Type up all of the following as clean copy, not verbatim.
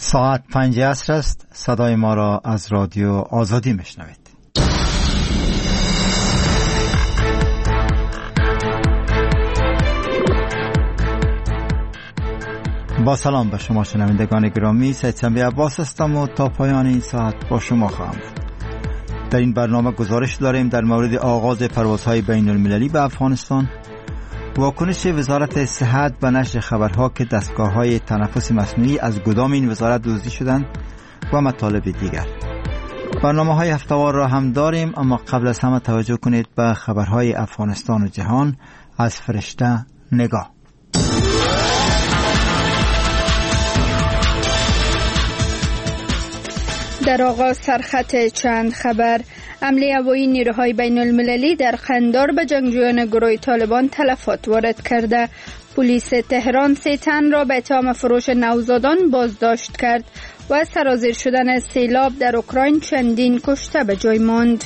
ساعت 5 عصر است. صدای ما را از رادیو آزادی میشنوید. با سلام به شما شنوندگان گرامی، سید سنبی عباس هستم و تا پایان این ساعت با شما خواهم بود. در این برنامه گزارش داریم در مورد آغاز پروازهای بین المللی به افغانستان، واکنش وزارت صحت به نشر خبرها که دستگاه‌های تنفس مصنوعی از گدام این وزارت دزدی شدند و مطالب دیگر. برنامه‌های هفته‌وار را هم داریم، اما قبل از همه توجه کنید به خبرهای افغانستان و جهان از فرشته نگاه. در آغاز سرخط چند خبر: حمله هوایی نیروهای بین المللی در قندار به جنگجویان گروه طالبان تلفات وارد کرده. پلیس تهران 3 تن را به اتهام فروش نوزادان بازداشت کرد و سرازیر شدن سیلاب در اوکراین چندین کشته به جای ماند.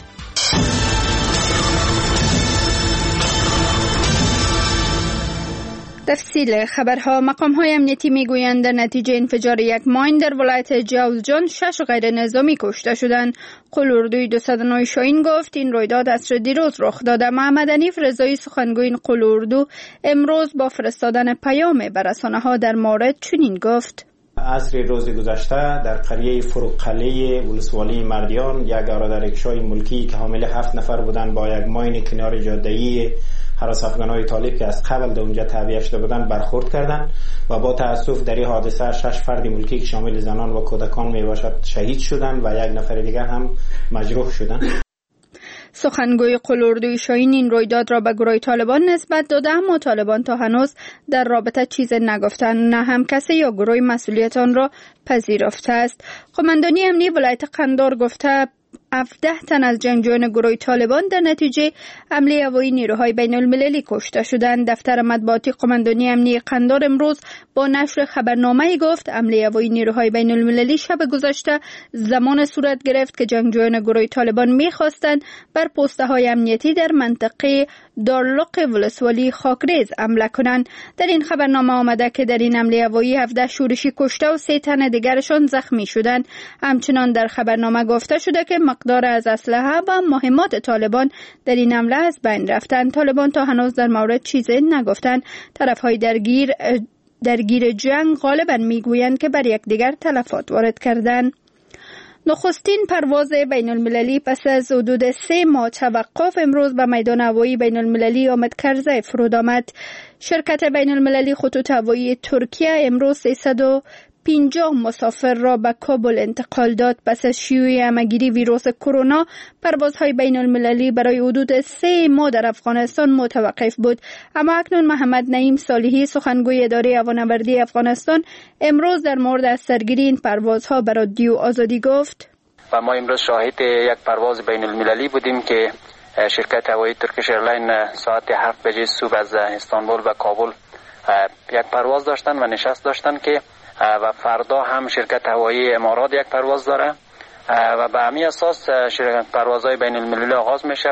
تفصیل خبرها: مقام‌های امنیتی می‌گویند در نتیجه انفجار یک ماین در ولایت جوزجان 6 غیر نظامی کشته شدند. قلوردوی 209 شاهین گفت این رویداد عصر دیروز رخ داده. محمد حنیف رضایی سخنگوی این قلوردو امروز با فرستادن پیام به رسانه‌ها در مورد چنین گفت: عصر روز گذشته در قریه فروقله ولسوالی مردیان یک آرادرکشای ملکی که حامل 7 نفر بودند با یک ماین کنار جاده‌ای حراس افغان‌های طالب که از قبل در اونجا تعبیه شده بودند برخورد کردند و با تأسف در این حادثه 6 فرد ملکی که شامل زنان و کودکان میباشد شهید شدند و یک نفر دیگر هم مجروح شدند. سخنگوی قلوردوی شاهین این رویداد را به گروه طالبان نسبت داده، اما طالبان تا هنوز در رابطه چیز نگفتند، نه هم کسی یا گروه مسئولیت آن را پذیرفته است. قماندانی امنی ولایت قندار گفته 17 تن از جنگجویان گروه طالبان در نتیجه حمله هوایی نیروهای بین المللی کشته شدند. دفتر مطبوعاتی قماندانی امنی قندار امروز با نشر خبرنامه‌ای گفت حمله هوایی نیروهای بین المللی شب گذشته زمان صورت گرفت که جنگجویان گروه طالبان می‌خواستند بر پست‌های امنیتی در منطقه دارلق ولسوالی خاکریز حمله کنند. در این خبرنامه آمده که در این حمله هوایی 17 شورشی کشته و 3 تن دیگرشان زخمی شدند. همچنان در خبرنامه گفته شده که مقدار از اسلحه و مهمات طالبان در این حمله از بین رفتند. طالبان تا هنوز در مورد چیزی نگفتند. طرفهای درگیر جنگ غالبا میگویند که بر یکدیگر تلفات وارد کردند. نخستین پرواز بین المللی پس از حدود 3 ماه توقف امروز به میدان هوایی بین المللی آمد کرزی فرود آمد. شرکت بین المللی خطوط هوایی ترکیه امروز 350 مسافر را به کابل انتقال داد. پس از شیوع همه‌گیری ویروس کرونا، پروازهای بین المللی برای حدود 3 ماه در افغانستان متوقف بود. اما اکنون محمد نعیم صالحی سخنگوی اداره هوانوردی افغانستان امروز در مورد از سرگیری این پروازها به رادیو آزادی گفت: و ما امروز شاهد یک پرواز بین المللی بودیم که شرکت هوایی ترکیش ایرلاین ساعت 7 بجه صبح از استانبول و کابل یک پرواز داشتن و نشست داشتن که و فردا هم شرکت هوایی امارات یک پرواز داره و به همین اساس پروازهای بین المللی آغاز میشه.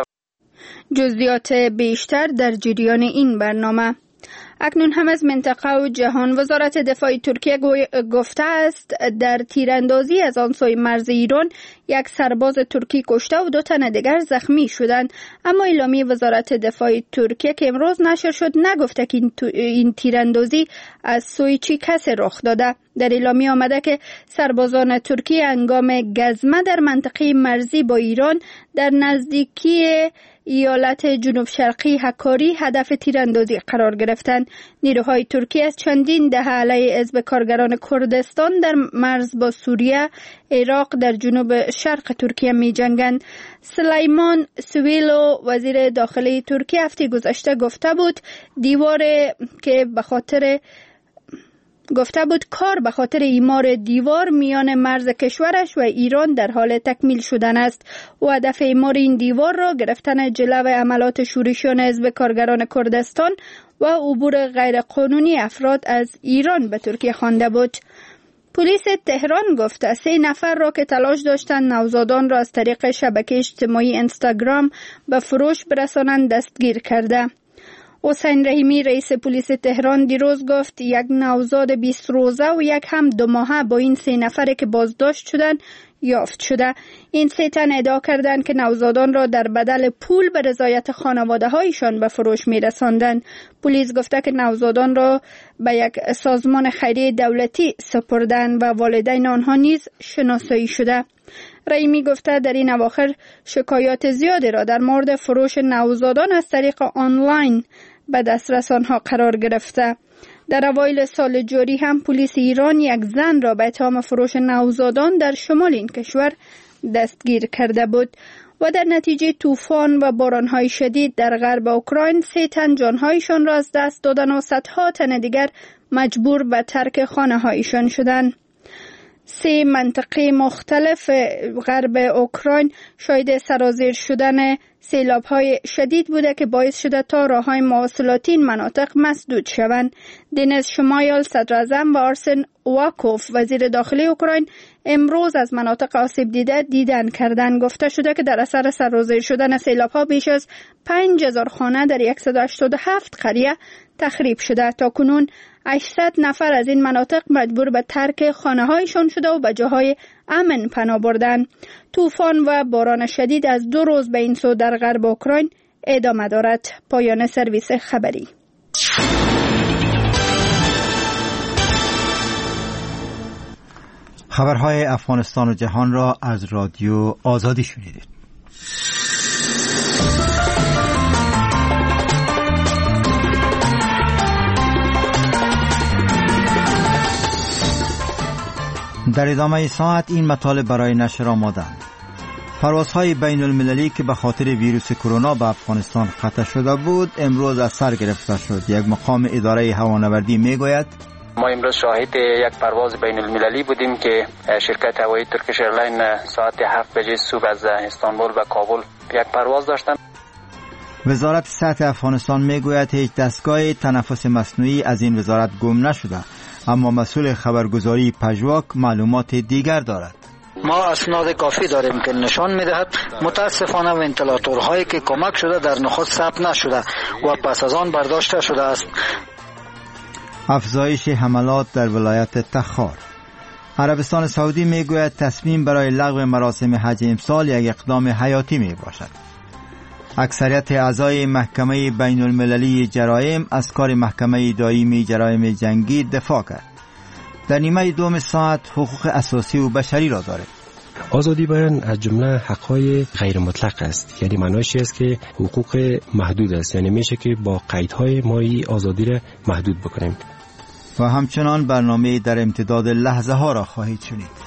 جزئیات بیشتر در جریان این برنامه. اکنون هم از منطقه و جهان. وزارت دفاع ترکیه گفته است در تیراندازی از آن سوی مرز ایران 1 سرباز ترکی کشته و 2 تن دیگر زخمی شدند. اما اعلامیه وزارت دفاع ترکیه که امروز نشر شد نگفته که این تیراندازی از سوی چه کسی رخ داده. در اعلامیه آمده که سربازان ترکی هنگام گزمه در منطقه مرزی با ایران در نزدیکی ایالت جنوب شرقی هکاری هدف تیراندازی قرار گرفتند. نیروهای ترکیه از چندین دهه علیه حزب کارگران کردستان در مرز با سوریه، عراق در جنوب شرق ترکیه می جنگند. سلیمان سویلو وزیر داخلی ترکیه هفته گذشته گفته بود کار به خاطر ایمار دیوار میان مرز کشورش و ایران در حال تکمیل شدن است و هدف ایمار این دیوار را گرفتن جلو عملات شورشیان حزب کارگران کردستان و عبور غیرقانونی افراد از ایران به ترکیه خوانده بود. پلیس تهران گفته 3 نفر را که تلاش داشتند نوزادان را از طریق شبکه اجتماعی اینستاگرام به فروش برسانند دستگیر کرده. حسین رحیمی رئیس پلیس تهران دیروز گفت یک نوزاد 20 روزه و یک هم 2 ماهه با این 3 نفر که بازداشت شدن یافت شده. این 3 تن ادعا کردند که نوزادان را در بدل پول به رضایت خانواده هایشان به فروش می رساندند. پلیس گفته که نوزادان را به یک سازمان خیریه دولتی سپردند و والدین آنها نیز شناسایی شده. رحیمی گفته در این اواخر شکایات زیادی را در مورد فروش نوزادان از طریق آنلاین به دسترس آنها قرار گرفته. در اوایل سال جاری هم پلیس ایران یک زن را به اتهام فروش نوزادان در شمال این کشور دستگیر کرده بود و در نتیجه طوفان و بارانهای شدید در غرب اوکراین 3 تن جانهایشان را از دست دادن و صدها تن دیگر مجبور به ترک خانه هایشان شدند. 3 منطقه مختلف غرب اوکراین شاهد سرازیر شدن سیلاب‌های شدید بوده که باعث شده تا راه‌های مواصلاتی این مناطق مسدود شوند. دنیز شمایل صدراعظم و آرسن واکوف وزیر داخلی اوکراین امروز از مناطق آسیب دیده دیدن کردن. گفته شده که در اثر سرازیر شدن سیلاب‌ها بیش از 5000 خانه در 187 قریه تخریب شده. تا کنون 800 نفر از این مناطق مجبور به ترک خانه‌هایشان شده و به جاهای امن پناه بردند. طوفان و باران شدید از 2 روز به این سو در غرب اوکراین ادامه دارد. پایان سرویس خبری. خبرهای افغانستان و جهان را از رادیو آزادی شنیدید. در ادامه ساعت این مطالب برای نشر آمادند. پروازهای بین المللی که به خاطر ویروس کرونا به افغانستان قطع شده بود امروز از سر گرفته شد. یک مقام اداره هوانوردی میگوید ما امروز شاهد یک پرواز بین المللی بودیم که شرکت هوایی ترکیش ایرلاین ساعت 7 بجه صبح از استانبول به کابل یک پرواز داشتند. وزارت صحت افغانستان میگوید هیچ دستگاه تنفس مصنوعی از این وزارت گم نشده، اما مسئول خبرگزاری پژواک معلومات دیگر دارد. ما اسناد کافی داریم که نشان می‌دهد متاسفانه ونتیلاتورهایی که کمک شده در نخست ثبت نشده و پس از آن برداشته شده است. افزایش حملات در ولایت تخار. عربستان سعودی میگوید تصمیم برای لغو مراسم حج امسال یک اقدام حیاتی میباشد. اکثریت اعضای محکمه بین المللی جرایم از کار محکمه دائمی جرایم جنگی دفاع کرد. در نیمه دوم ساعت حقوق اساسی و بشری را دارد. آزادی بیان از جمله حقهای غیر مطلق است، یعنی معنیش است که حقوق محدود است، یعنی میشه که با قیدهای ما آزادی را محدود بکنیم. و همچنان برنامه در امتداد لحظه ها را خواهید شنید.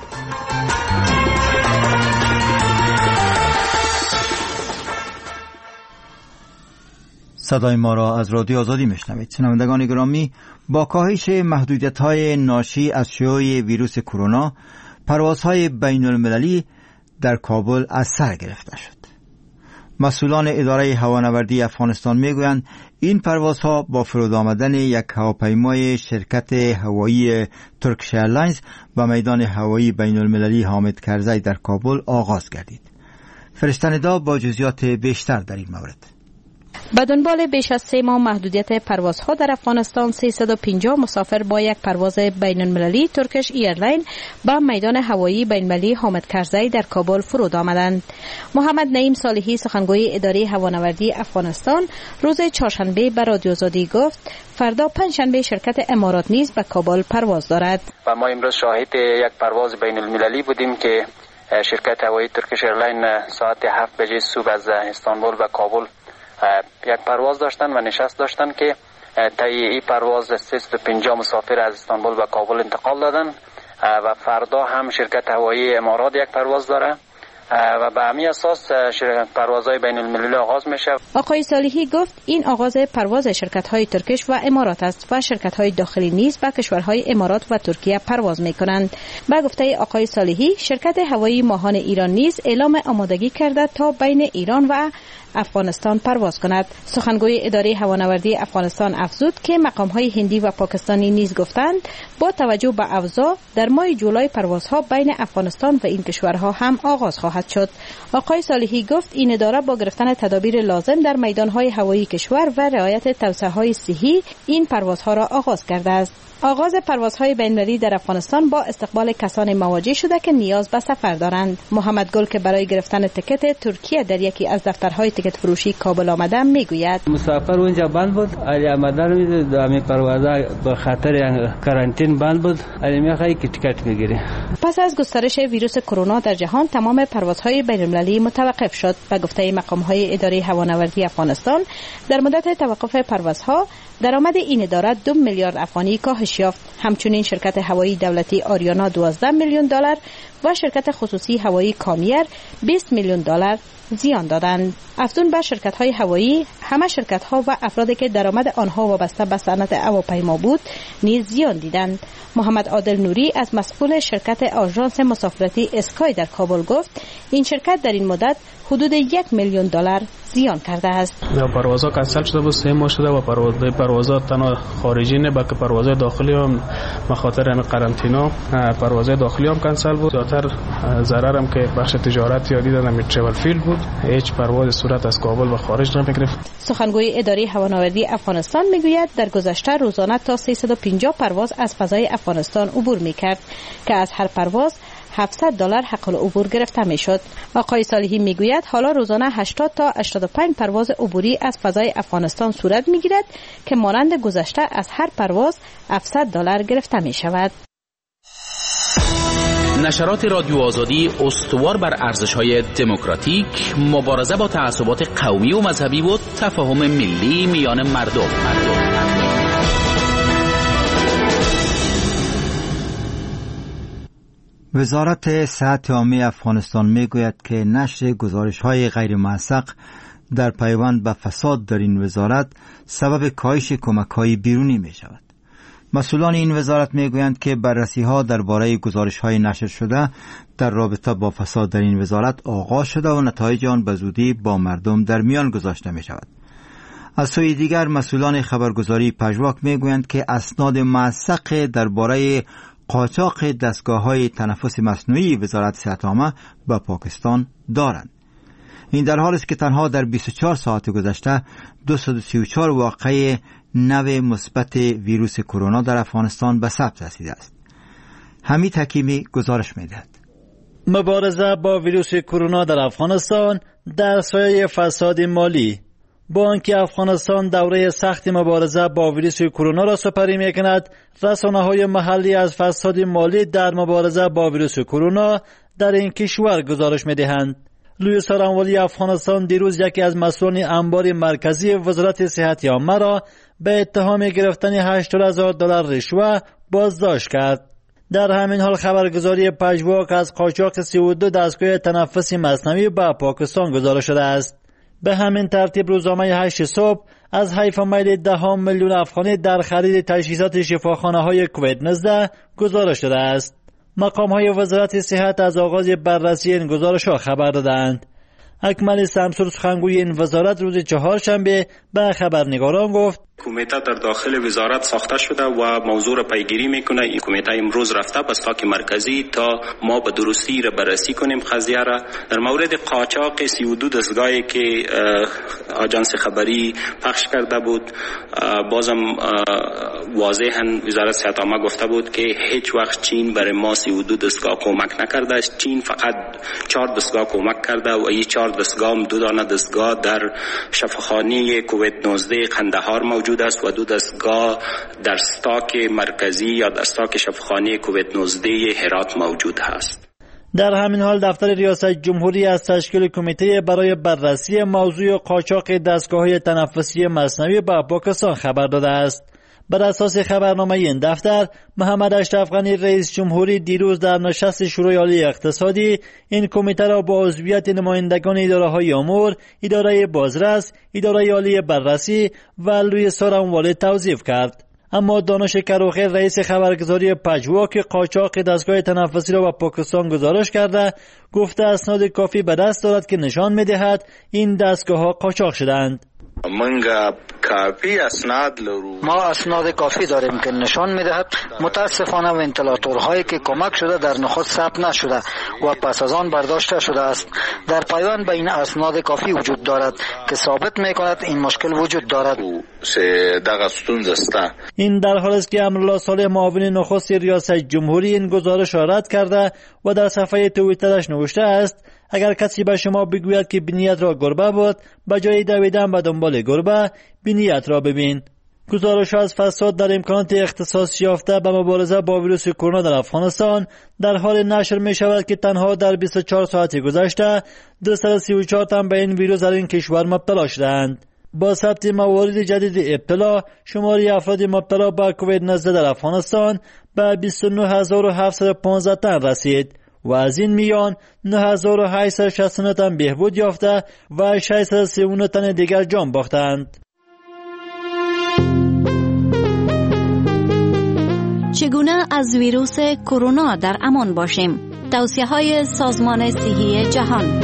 صدای ما را از رادیو آزادی میشنوید. شنوندگان گرامی، با کاهش محدودیت‌های ناشی از شیوع ویروس کرونا، پروازهای بین المللی در کابل از سر گرفته شد. مسئولان اداره هوانوردی افغانستان میگویند این پروازها با فرود آمدن یک هواپیمای شرکت هوایی ترکیش ایرلاینز به میدان هوایی بین المللی حامد کرزی در کابل آغاز گردید. فرشته‌ندا با جزئیات بیشتر در این مورد. به دنبال بیش از 3 ماه محدودیت پروازها در افغانستان 350 مسافر با یک پرواز بین المللی ترکیش ایرلاین به میدان هوایی بین المللی حامد کرزی در کابل فرود آمدند. محمد نعیم صالحی سخنگوی اداره هوانوردی افغانستان روز چهارشنبه به رادیو آزادی گفت فردا پنجشنبه شرکت امارات نیز به کابل پرواز دارد. و ما امروز شاهد یک پرواز بین المللی بودیم که شرکت هوایی ترکیش ایرلاین ساعت 7 بجه صبح از استانبول به کابل یک پرواز داشتن و نشست داشتن که طی این پرواز 350 مسافر از استانبول به کابل انتقال دادن و فردا هم شرکت هوایی امارات یک پرواز داره و به همین اساس پروازهای بین المللی آغاز میشه. آقای صالحی گفت این آغاز پرواز شرکت‌های ترکیش و امارات است و شرکت‌های داخلی نیز به کشورهای امارات و ترکیه پرواز می‌کنند. به گفته آقای صالحی شرکت هوایی ماهان ایران نیز اعلام آمادگی کرده تا بین ایران و افغانستان پرواز کند. سخنگوی اداره هوانوردی افغانستان افزود که مقام‌های هندی و پاکستانی نیز گفتند با توجه به اوضاع در ماه جولای پروازها بین افغانستان و این کشورها هم آغاز خواهد شد. آقای صالحی گفت این اداره با گرفتن تدابیر لازم در میدان‌های هوایی کشور و رعایت توصیه‌های صحی این پروازها را آغاز کرده است. آغاز پروازهای بین‌المللی در افغانستان با استقبال کسانی مواجه شده که نیاز به سفر دارند. محمد گل که برای گرفتن تکت ترکیه در یکی از دفترهای تکت فروشی کابل آمده میگوید مسافر اونجا بند بود، علی آمدن دامی پروازها به خاطر کارانتین بند بود، علی میخوای که تکت میگیری. پس از گسترش ویروس کرونا در جهان تمام پروازهای بین‌المللی متوقف شد. به گفته مقام‌های اداره هوانوردی افغانستان در مدت توقف پروازها درآمد این اداره 2 میلیارد افغانی کاهش یافت. همچنین شرکت هوایی دولتی آریانا 12 میلیون دلار و شرکت خصوصی هوایی کامیر 20 میلیون دلار زیان دادند. افزون بر شرکت‌های هوایی، همه شرکت‌ها و افرادی که درآمد آنها وابسته به صنعت هواپیما بود نیز زیان دیدند. محمد عادل نوری از مسئول شرکت آژانس مسافرتی اسکای در کابل گفت این شرکت در این مدت حدود 1 میلیون دلار زیان کرده است. پروازها کنسل شده بود، 3 ماه شده و پروازها تنها خارجی نه بلکه پروازهای داخلی هم بخاطر همین قرنطینه پروازهای داخلی هم کنسل بود. زیاتر ضرر هم که بخش تجارتی یا دیدن همین ترافل فیلد بود. هیچ پرواز صورت از کابل و خارج نمی‌گرفت. سخنگوی اداره هوانوردی افغانستان میگوید در گذشته روزانه تا 350 پرواز از فضای افغانستان عبور می‌کرد که از هر پرواز $700 حق العبور گرفته میشد. آقای صالحی میگوید حالا روزانه 80 تا 85 پرواز عبوری از فضای افغانستان صورت میگیرد که مانند گذشته از هر پرواز $700 گرفته می شود. نشرات رادیو آزادی استوار بر ارزش‌های دموکراتیک، مبارزه با تعصبات قومی و مذهبی و تفاهم ملی میان مردم. وزارت صحت عامه افغانستان میگوید که نشر گزارش‌های غیر موثق در پیوند به فساد در این وزارت سبب کاهش کمک‌های بیرونی می‌شود. مسئولان این وزارت میگویند که بررسی‌ها درباره گزارش‌های نشر شده در رابطه با فساد در این وزارت آغاز شده و نتایج آن به زودی با مردم در میان گذاشته می‌شود. از سوی دیگر مسئولان خبرگزاری پژواک میگویند که اسناد موثق درباره قاچاق دستگاه‌های تنفس مصنوعی وزارت صحت عامه به پاکستان دارند. این در حالی است که تنها در 24 ساعت گذشته 234 واقعه نو مثبت ویروس کرونا در افغانستان به ثبت رسیده است. حمید حکیمی گزارش می‌دهد. مبارزه با ویروس کرونا در افغانستان در سایه فساد مالی. با آنکه افغانستان دوره سخت مبارزه با ویروس کرونا را سپری می‌کند، رسانه‌های محلی از فساد مالی در مبارزه با ویروس کرونا در این کشور گزارش می‌دهند. لوی سارانوالی افغانستان دیروز یکی از مسئولان انبار مرکزی وزارت صحت عامه را به اتهام گرفتن $80,000 رشوه بازداشت کرد. در همین حال خبرگزاری پژواک از قاچاق 32 دستگاه تنفس مصنوعی به پاکستان گزارش شده است. به همین ترتیب روزنامه 8 صبح از حیف میل 10 میلیون افغانی در خرید تجهیزات شفاخانه‌های کووید 19 گزارش شده است. مقام‌های وزارت صحت از آغاز بررسی این گزارش‌ها خبر دادند. اکمل سمسور سخنگوی این وزارت روز چهارشنبه به خبرنگاران گفت کمیته در داخل وزارت ساخته شده و موضوع را پیگیری میکنه. این کمیته امروز رفته به استاک مرکزی تا ما به درستی را بررسی کنیم قضیه را. در مورد قاچاق 32 دستگاهی که آژانس خبری پخش کرده بود، بازم واضحاً وزارت صحت عامه گفته بود که هیچ وقت چین برای ما 32 دستگاه کمک نکرده است. چین فقط 4 دستگاه کمک کرده و این 4 دستگاه هم 2 دانه دستگاه در شفاخانه کووید 19 قندهار موجود است و 2 دستگاه در استاک مرکزی یا در استاک شفاخانه کووید 19 هرات موجود است. در همین حال دفتر ریاست جمهوری از تشکیل کمیته برای بررسی موضوع قاچاق دستگاه‌های تنفسی مصنوعی به پاکستان خبر داده است. بر اساس خبرنامه این دفتر، محمد اشرف غنی رئیس جمهوری دیروز در نشست شورای عالی اقتصادی این کمیته را با عضویت نمایندگان اداره‌های امور، اداره بازرس، اداره عالی بررسی و لوی سارانوالی توظیف کرد. اما دانش کروخی رئیس خبرگزاری پژواک قاچاق دستگاه تنفسی را به پاکستان گزارش کرده، گفته اسناد کافی به دست دارد که نشان می‌دهد این دستگاه ها قاچاق شدند. ما اسناد کافی داریم که نشان می‌دهد متاسفانه ونتیلاتورهایی که کمک شده در نخست ثبت نشده و پس از آن برداشته شده است. در پیوند به این اسناد کافی وجود دارد که ثابت می‌کند این مشکل وجود دارد. این در حالی است که امرالله صالح معاون نخست ریاست جمهوری این گزارش را رد کرده و در صفحه توییترش نوشته است: اگر کسی به شما بگوید که بینیت را گربه بود، به جای دویدن به دنبال گربه بینیت را ببین. گزارش از فساد در امکانات اختصاص یافته به مبارزه با ویروس کرونا در افغانستان در حال نشر می شود که تنها در 24 ساعت گذشته 234 تن به این ویروس در این کشور مبتلا شدند. با ثبت موارد جدید ابتلا، شماری افراد مبتلا به کووید 19 در افغانستان به 29715 تن رسید و از این میان 9869 تن بهبود یافته و 639 تن دیگر جان باختند. چگونه از ویروس کرونا در امان باشیم؟ توصیه‌های سازمان صحی جهان.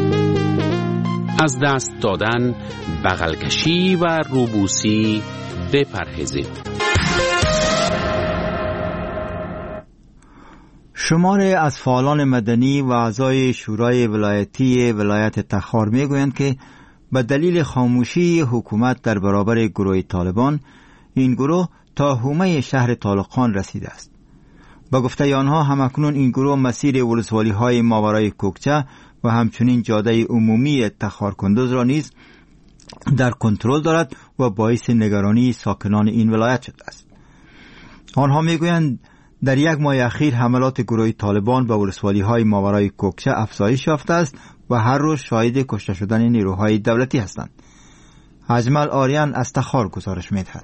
از دست دادن، بغل کشی و روبوسی بپرهیزید. شماری از فعالان مدنی و اعضای شورای ولایتی ولایت تخار میگویند که به دلیل خاموشی حکومت در برابر گروه طالبان، این گروه تا حومه شهر طالقان رسیده است. با گفته آنها همکنون این گروه مسیر ولسوالی های ماورای کوکچه و همچنین جاده عمومی تخار کندوز را نیز در کنترل دارد و باعث نگرانی ساکنان این ولایت شده است. آنها میگویند در یک ماه اخیر حملات گروه طالبان به ولسوالی های ماورای کوکچه افزایش یافته است و هر روز شاهد کشته شدن نیروهای دولتی هستند. اجمل آریان از تخار گزارش می‌دهد.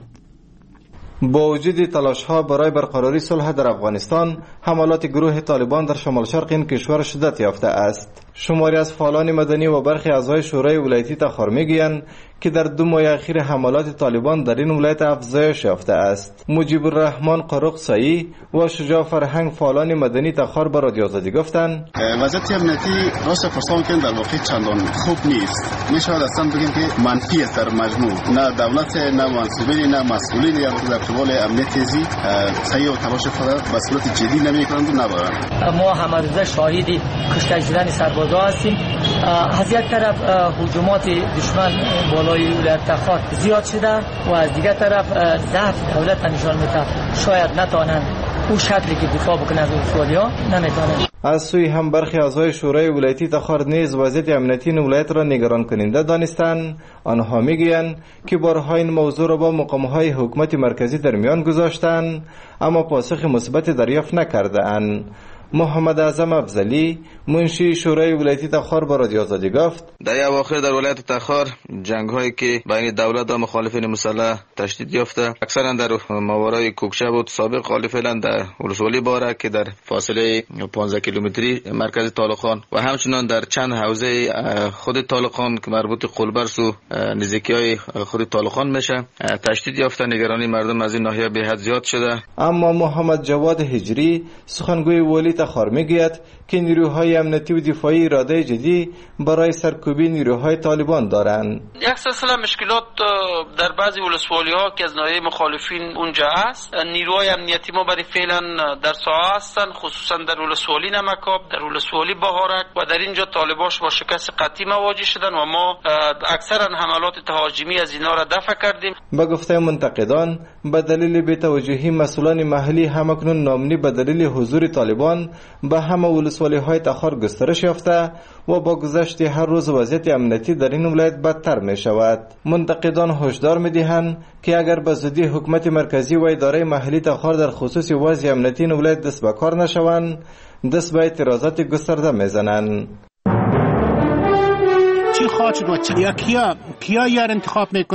با وجود تلاش‌ها برای برقراری صلح در افغانستان، حملات گروه طالبان در شمال شرق این کشور شدت یافته است. شماری از فعالان مدنی و برخی اعضای شورای ولایتی تخار میگویند که در 2 ماه اخیر حملات طالبان در این ولایت افزایش یافته است. مجیب الرحمن قرقسایی و شجاع فرهنگ فعالان مدنی تخار به رادیو آزادی گفتند وضعیت امنیتی راست فرسان که در واقع چندان خوب نیست. میشود اصلا بگیم که منفی است در مجموع. نه دولت، نه منصبین، نه مسئولین در قبال امنیت زی سعی و تلاش خود به صورت جدی نمی‌کنند و ندارند. ما هم روزه شاهد کشته شدن سربازا هستیم. از یک طرف هجومات دشمن بالای ولایت تخار زیاد شده و از دیگر طرف ضعف دولت نشان میده. شاید نتوانند اون شکلی که دفاع بکنه از ولسوالی‌ها نمیتونند. از سوی هم برخی اعضای شورای ولایتی تخار نیز وضعیت امنیتی ولایت را نگران کننده دانستند. آنها میگویند که بارها این موضوع را با مقام‌های حکومت مرکزی در میان گذاشتند اما پاسخ مثبت دریافت نکرده‌اند. محمد اعظم افضلی منشی شورای ولایتی تخار با رادیو آزادی گفت در اواخر در ولایت تخار جنگ‌هایی که بین دولت و مخالفین مسلح تشدید یافته اکثرا در ماورای کوکچه بود. سابق حالی فعلا در ولسوالی باره که در فاصله 15 کیلومتری مرکز طالقان و همچنان در چند حوزه خود طالقان که مربوط قلبرس و نزدیکی‌های خود طالقان میشه تشدید یافته. نگرانی مردم از این ناحیه به حد زیاد شده. اما محمد جواد هجری سخنگوی والی تخار میگوید که نیروهای امنیتی و دفاعی اراده جدی برای سرکوبی نیروهای طالبان دارند. یک سلسله مشکلات در بعضی ولسوالی‌ها که از ناحیه مخالفین اونجا است. نیروهای امنیتی ما برای فعلا در ساحه هستند، خصوصا در ولسوالی نمکاب، در ولسوالی بهارک و در اینجا طالباش با شکست قطعی مواجه شدن و ما اکثرا حملات تهاجمی از اینا را دفع کردیم. به گفته منتقدان به دلیل بی‌توجهی مسئولان محلی همکنون نامنی به دلیل حضور طالبان به همه ولسوالی‌های تخار گسترش یافته و با گذشت هر روز وضعیت امنیتی در این ولایت بدتر می شود. منتقدان هشدار می دهند که اگر به زودی حکومت مرکزی و اداره محلی تخار در خصوص وضع امنیتی این ولایت دست به کار نشوند، دست به اعتراضات گسترده می زنند. چی خواهد شد و کیا یار انتخاب میکنن؟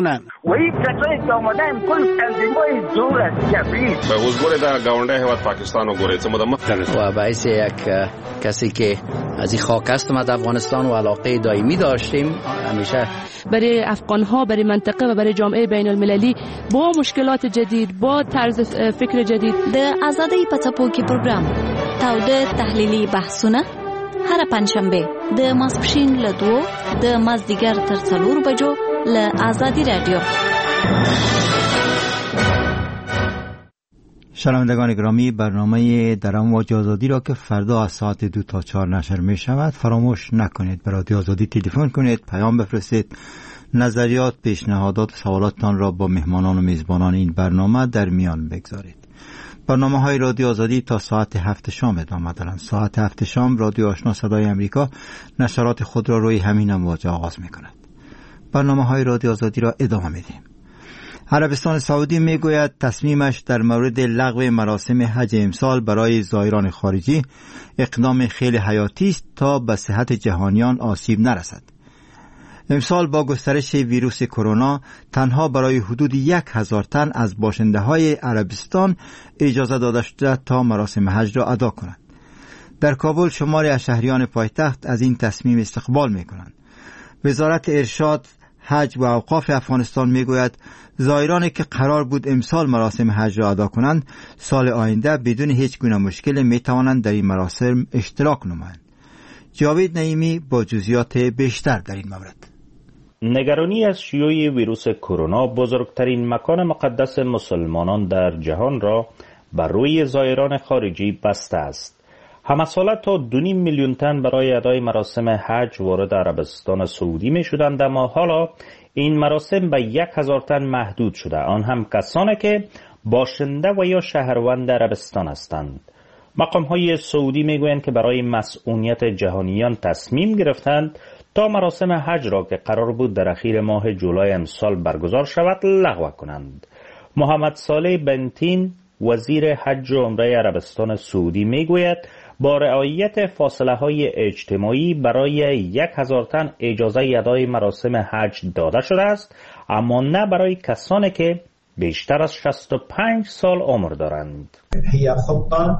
و این کسایی که آمدن کل تنظیم‌های زور است جبری به حضور در گاونده هیواد پاکستان و گوریت و باعث یک کسی که از این خاک است ما در افغانستان و علاقه دائمی داشتیم همیشه برای افغان‌ها، برای منطقه و برای جامعه بین المللی با مشکلات جدید، با طرز فکر جدید. د آزادۍ په څپو کې پروګرام تاوده تحلیلي بحثونه هر پنځشنبه د ماسپښین له 2 د مازدیګر تر 4 بجو له آزادی رادیو. شنوندگان گرامی، برنامه در امواج آزادی را که فردا از ساعت 2 تا 4 نشر می شود فراموش نکنید. به رادیو آزادی تلفن کنید، پیام بفرستید، نظریات، پیشنهادات و سوالاتتان را با مهمانان و میزبانان این برنامه در میان بگذارید. برنامه های رادیو آزادی تا ساعت 7 شام ادامه دارند. ساعت 7 شام رادیو آشنا صدای امریکا نشرات خود را روی همین امواج آغاز می کند. برنامه های رادیو آزادی را ادامه میدیم. عربستان سعودی میگوید تصمیمش در مورد لغو مراسم حج امسال برای زائران خارجی اقدام خیلی حیاتی است تا به صحت جهانیان آسیب نرسد. امسال با گسترش ویروس کرونا تنها برای حدود 1000 تن از باشنده های عربستان اجازه داده شده تا مراسم حج را ادا کنند. در کابل شماری از شهریان پایتخت از این تصمیم استقبال می کنند. وزارت ارشاد، حج و اوقاف افغانستان میگوید زائرانی که قرار بود امسال مراسم حج را ادا کنند سال آینده بدون هیچ گونه مشکل می توانند در این مراسم اشتراک نمایند. جاوید نعیمی با جزئیات بیشتر در این مورد. نگرانی از شیوع ویروس کرونا بزرگترین مکان مقدس مسلمانان در جهان را بر روی زائران خارجی بسته است. همساله تا 2.5 میلیون تن برای ادای مراسم حج وارد عربستان سعودی می شدند، اما حالا این مراسم به 1000 تن محدود شده، آن هم کسانی که باشنده و یا شهروند عربستان هستند. مقام‌های سعودی میگویند که برای مسئولیت جهانیان تصمیم گرفتند تا مراسم حج را که قرار بود در اخیر ماه جولای امسال برگزار شود لغو کنند. محمد صالح بن تین وزیر حج و عمره عربستان سعودی میگوید با رعایت فاصله های اجتماعی برای 1000 تن اجازه ادای مراسم حج داده شده است، اما نه برای کسانی که بیشتر از 65 سال عمر دارند. هي خطه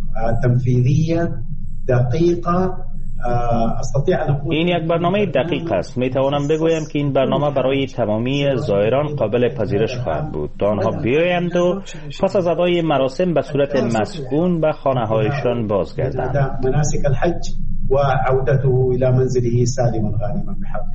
تنفيذيه دقيقه. این یک برنامه دقیق است. می توانم بگویم که این برنامه برای تمامی زائران قابل پذیرش خواهد بود تا آنها بیایند و پس از ادای مراسم به صورت مسکون به خانه هایشان بازگردند. مناسک الحج و عودته الى منزله سالما غانما بحول.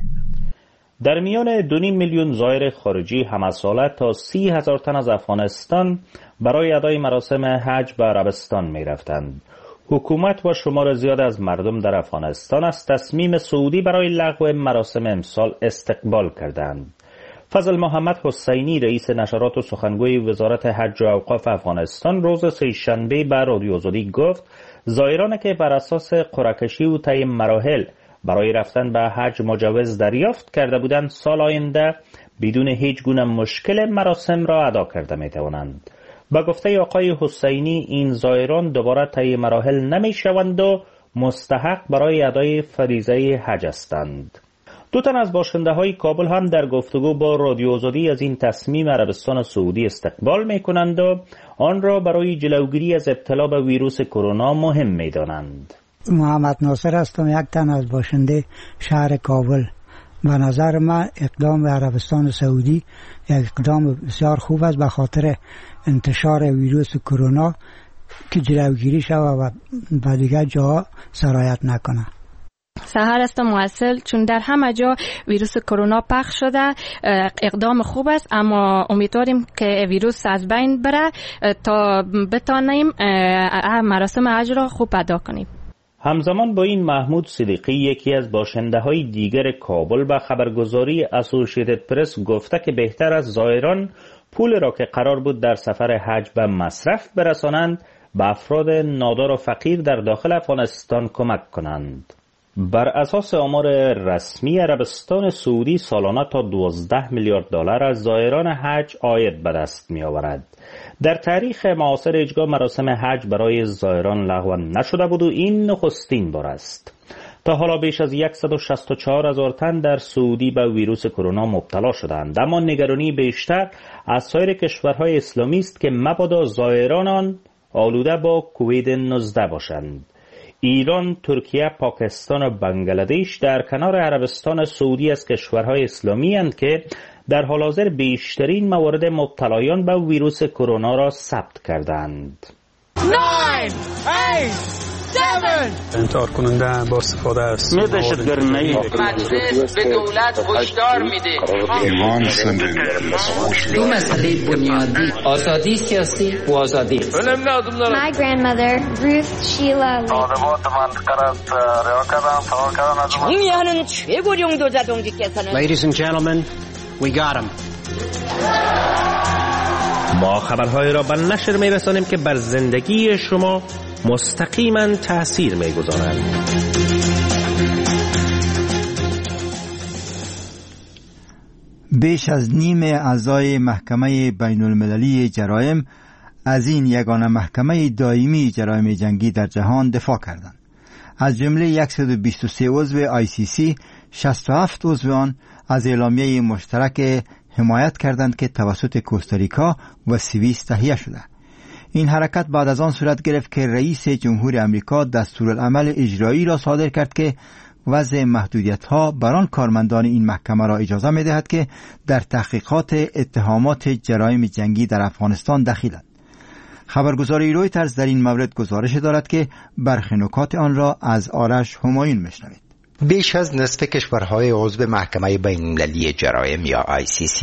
در میان 2.5 میلیون زائر خارجی همساله تا 30,000 تن از افغانستان برای ادای مراسم حج به عربستان می رفتند. حکومت و شمار زیاد از مردم در افغانستان از تصمیم سعودی برای لغو مراسم امسال استقبال کردند. فضل محمد حسینی رئیس نشرات و سخنگوی وزارت حج و اوقاف افغانستان روز سه‌شنبه به رادیو آزادی گفت زائرانی که بر اساس قرعه‌کشی و طی مراحل برای رفتن به حج مجوز دریافت کرده بودند سال آینده بدون هیچ گونه مشکل مراسم را ادا کرده می توانند. با گفته آقای حسینی این زائران دوباره طی مراحل نمی شوند و مستحق برای ادای فریضه حج هستند. 2 تن از باشنده های کابل هم در گفتگو با رادیو آزادی از این تصمیم عربستان سعودی استقبال می کنند و آن را برای جلوگیری از ابتلا به ویروس کرونا مهم می دانند. محمد ناصر هستم، 1 تن از باشنده شهر کابل. به نظر من اقدام عربستان سعودی یک اقدام بسیار خوب است به خاطر انتشار ویروس کرونا که جلوگیری شود و به دیگر جا سرایت نکنه. سحر است موصل، چون در همه جا ویروس کرونا پخش شده اقدام خوب است، اما امیدواریم که ویروس از بین بره تا بتانیم مراسم حج را خوب ادا کنیم. همزمان با این محمود صدیقی یکی از باشنده های دیگر کابل به خبرگزاری اسوسییتد پرس گفته که بهتر از زائران پول را که قرار بود در سفر حج به مصرف برسانند به افراد نادار و فقیر در داخل افغانستان کمک کنند. بر اساس آمار رسمی عربستان سعودی سالانه تا 12 میلیارد دلار از زائران حج عاید به دست می آورد. در تاریخ معاصر هیچگاه مراسم حج برای زائران لغو نشده بود و این نخستین بار است. تا حالا بیش از 164,000 تن در سعودی به ویروس کرونا مبتلا شدند، اما نگرانی بیشتر از سایر کشورهای اسلامی است که مبادا زائران آن آلوده با کووید 19 باشند. ایران، ترکیه، پاکستان و بنگلادش در کنار عربستان سعودی از کشورهای اسلامی اند که در حال حاضر بیشترین موارد مبتلایان به ویروس کرونا را ثبت کردند. 9 8 انتحار کننده با استفاده است. مجلس به دولت هشدار میده. دو مسئله بنیادی، آزادی سیاسی و آزادی. My grandmother, Ruth Sheila Lee. Ladies and gentlemen, we got him. ما خبرهای را به نشر می‌رسانیم که بر زندگی شما مستقیما تأثیر می‌گذارند. بیش از نیم اعضای محکمه بین المللی جرایم از این یگانه محکمه دائمی جرایم جنگی در جهان دفاع کردند. از جمله 123 عضو ICC، 67 عضو آن از اعلامیه مشترک حمایت کردند که توسط کوستاریکا و سوئیس تهیه شده. این حرکت بعد از آن صورت گرفت که رئیس جمهور امریکا دستورالعمل اجرایی را صادر کرد که وضع محدودیت‌ها بر آن کارمندان این محکمه را اجازه می‌دهد که در تحقیقات اتهامات جرایم جنگی در افغانستان دخیلند. خبرگزاری رویترز در این مورد گزارش دارد که برخی نکات آن را از آرش همایون میشنوید. بیش از نصف کشورهای عضو محکمه بین‌المللی جرایم یا ICC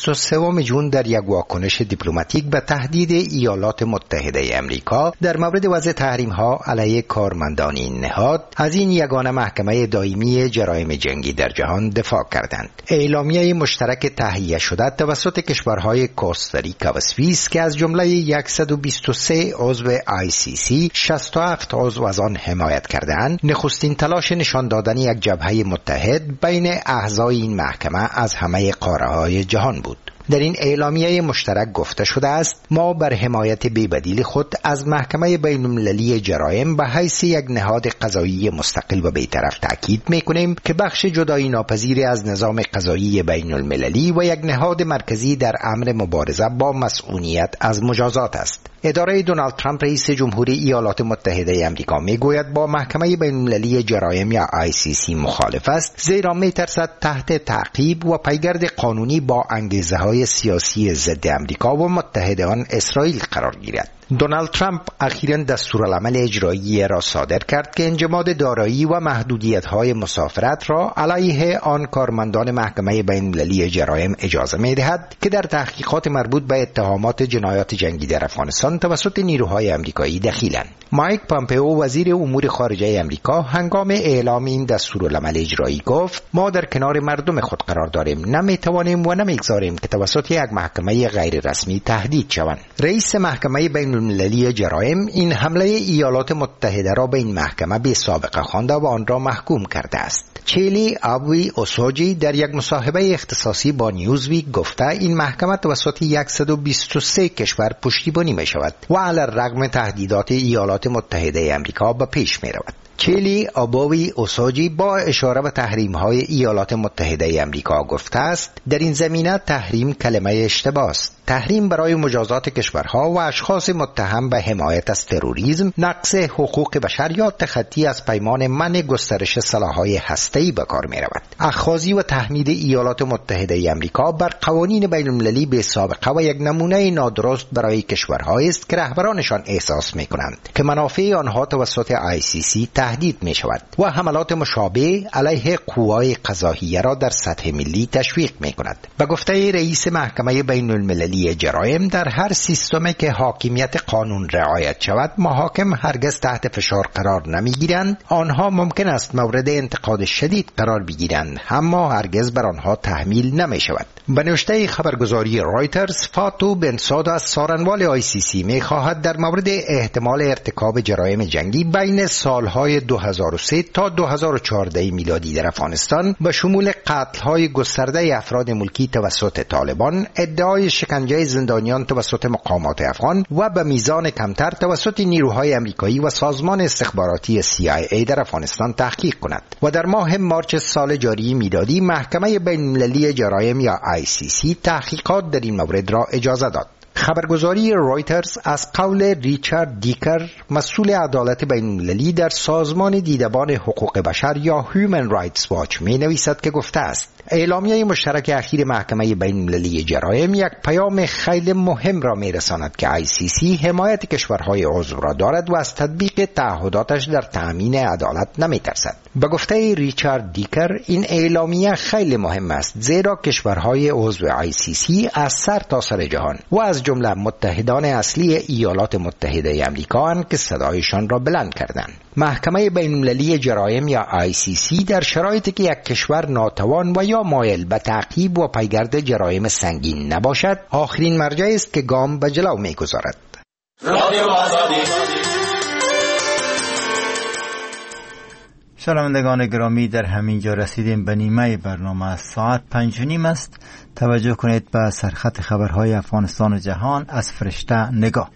23 جون در یک واکنش دیپلماتیک به تهدید ایالات متحده آمریکا در مورد وضع تحریم‌ها علیه کارمندان این نهاد از این یگانه محکمه دائمی جرایم جنگی در جهان دفاع کردند. اعلامیه مشترک تهیه شده توسط کشورهای کوستاریکا و سوئیس که از جمله 123 عضو ICC 67 عضو از آن حمایت کردند، نخستین تلاش نشان دادن یک جبهه متحد بین اعضای این محکمه از همه قاره‌های جهان بود. در این اعلامیه مشترک گفته شده است ما بر حمایت بی‌بدیل خود از محکمه بین‌المللی جرایم به حیث یک نهاد قضایی مستقل و بی‌طرف تاکید می‌کنیم که بخش جدایی ناپذیری از نظام قضایی بین‌المللی و یک نهاد مرکزی در امر مبارزه با مسئولیت از مجازات است. اداره دونالد ترامپ رئیس جمهوری ایالات متحده آمریکا میگوید با محکمه بین‌المللی جرایم یا ICC مخالف است، زیرا میترسد تحت تعقیب و پیگرد قانونی با انگیزه‌های سیاسی ضد آمریکا و متحدان اسرائیل قرار گیرد. دونالد ترامپ اخیراً دستورالعمل اجرایی را صادر کرد که انجماد دارایی و محدودیت‌های مسافرت را علیه آن کارمندان محکمه بین‌المللی جرایم اجازه می‌دهد که در تحقیقات مربوط به اتهامات جنایات جنگی در افغانستان توسط نیروهای آمریکایی دخیلند. مایک پامپئو وزیر امور خارجه آمریکا هنگام اعلام این دستورالعمل اجرایی گفت ما در کنار مردم خود قرار داریم، نمی‌توانیم و نمی‌گذاریم که توسط یک محکمه غیر رسمی تهدید شوند. رئیس محکمه بین‌المللی جرایم این حمله ایالات متحده را به این محکمه بی سابقه خوانده و آن را محکوم کرده است. چیلی آبوی اوسوجی در یک مصاحبه اختصاصی با نیوزویک گفته این محکمه توسط 123 کشور پشتیبانی می شود و علی الرغم تهدیدات ایالات متحده آمریکا به پیش می رود. چیلی آبوی اوسوجی با اشاره به تحریم‌های ایالات متحده آمریکا گفته است در این زمینه تحریم کلمه اشتباه است. تحریم برای مجازات کشورها و اشخاص متهم به حمایت از تروریسم، نقض حقوق بشر یا تخطی از پیمان منع گسترش سلاح‌های هسته‌ای به کار می‌رود. اخاذی و تحمیل ایالات متحده آمریکا بر قوانین بین‌المللی بی سابقه و یک نمونه نادرست برای کشورهایی است که رهبرانشان احساس می‌کنند که منافع آنها توسط ICC تهدید می‌شود و حملات مشابه علیه قوای قضاییه را در سطح ملی تشویق می‌کند. به گفته رئیس محکمه بین‌المللی جرایم در هر سیستمی که حاکمیت قانون رعایت شود محاکم هرگز تحت فشار قرار نمیگیرند. آنها ممکن است مورد انتقاد شدید قرار بگیرند اما هرگز بر آنها تحمیل نمی شود. به نوشته خبرگزاری رویترز فاتو بنساد از سارنوال ICC می خواهد در مورد احتمال ارتکاب جرایم جنگی بین سالهای سالهای 2003 تا 2014 میلادی در افغانستان به شمول قتل‌های گسترده افراد ملکی توسط طالبان، ادعای شکنجه زندانیان توسط مقامات افغان و به میزان کمتر توسط نیروهای آمریکایی و سازمان استخباراتی CIA در افغانستان تحقیق کند و در ماه مارچ سال جاری میلادی محکمه بین‌المللی جرایم یا ICC تحقیقات در این مورد را اجازه داد. خبرگزاری رویترز از قول ریچارد دیکر، مسئول عدالت بین‌المللی در سازمان دیدبان حقوق بشر یا هیومن رایتس واچ می نویسد که گفته است اعلامیه مشترک اخیر محکمه بین‌المللی جرایم یک پیام خیلی مهم را می رساند که ICC حمایت کشورهای عضو را دارد و از تطبیق تعهداتش در تأمین عدالت نمی ترسد. به گفته ریچارد دیکر، این اعلامیه خیلی مهم است زیرا کشورهای عضو ICC از سر تا سر جهان و از جمله متحدان اصلی ایالات متحده آمریکا اند که صدایشان را بلند کردند. محکمه بین‌المللی جرایم یا ICC در شرایطی که یک کشور ناتوان و یا مایل به تعقیب و پیگرد جرایم سنگین نباشد، آخرین مرجع است که گام به جلو می‌گذارد. شنوندگان گرامی، در همین جا رسیدیم به نیمه برنامه. ساعت 5:30 است. توجه کنید به سرخط خبرهای افغانستان و جهان از فرشته نگاه.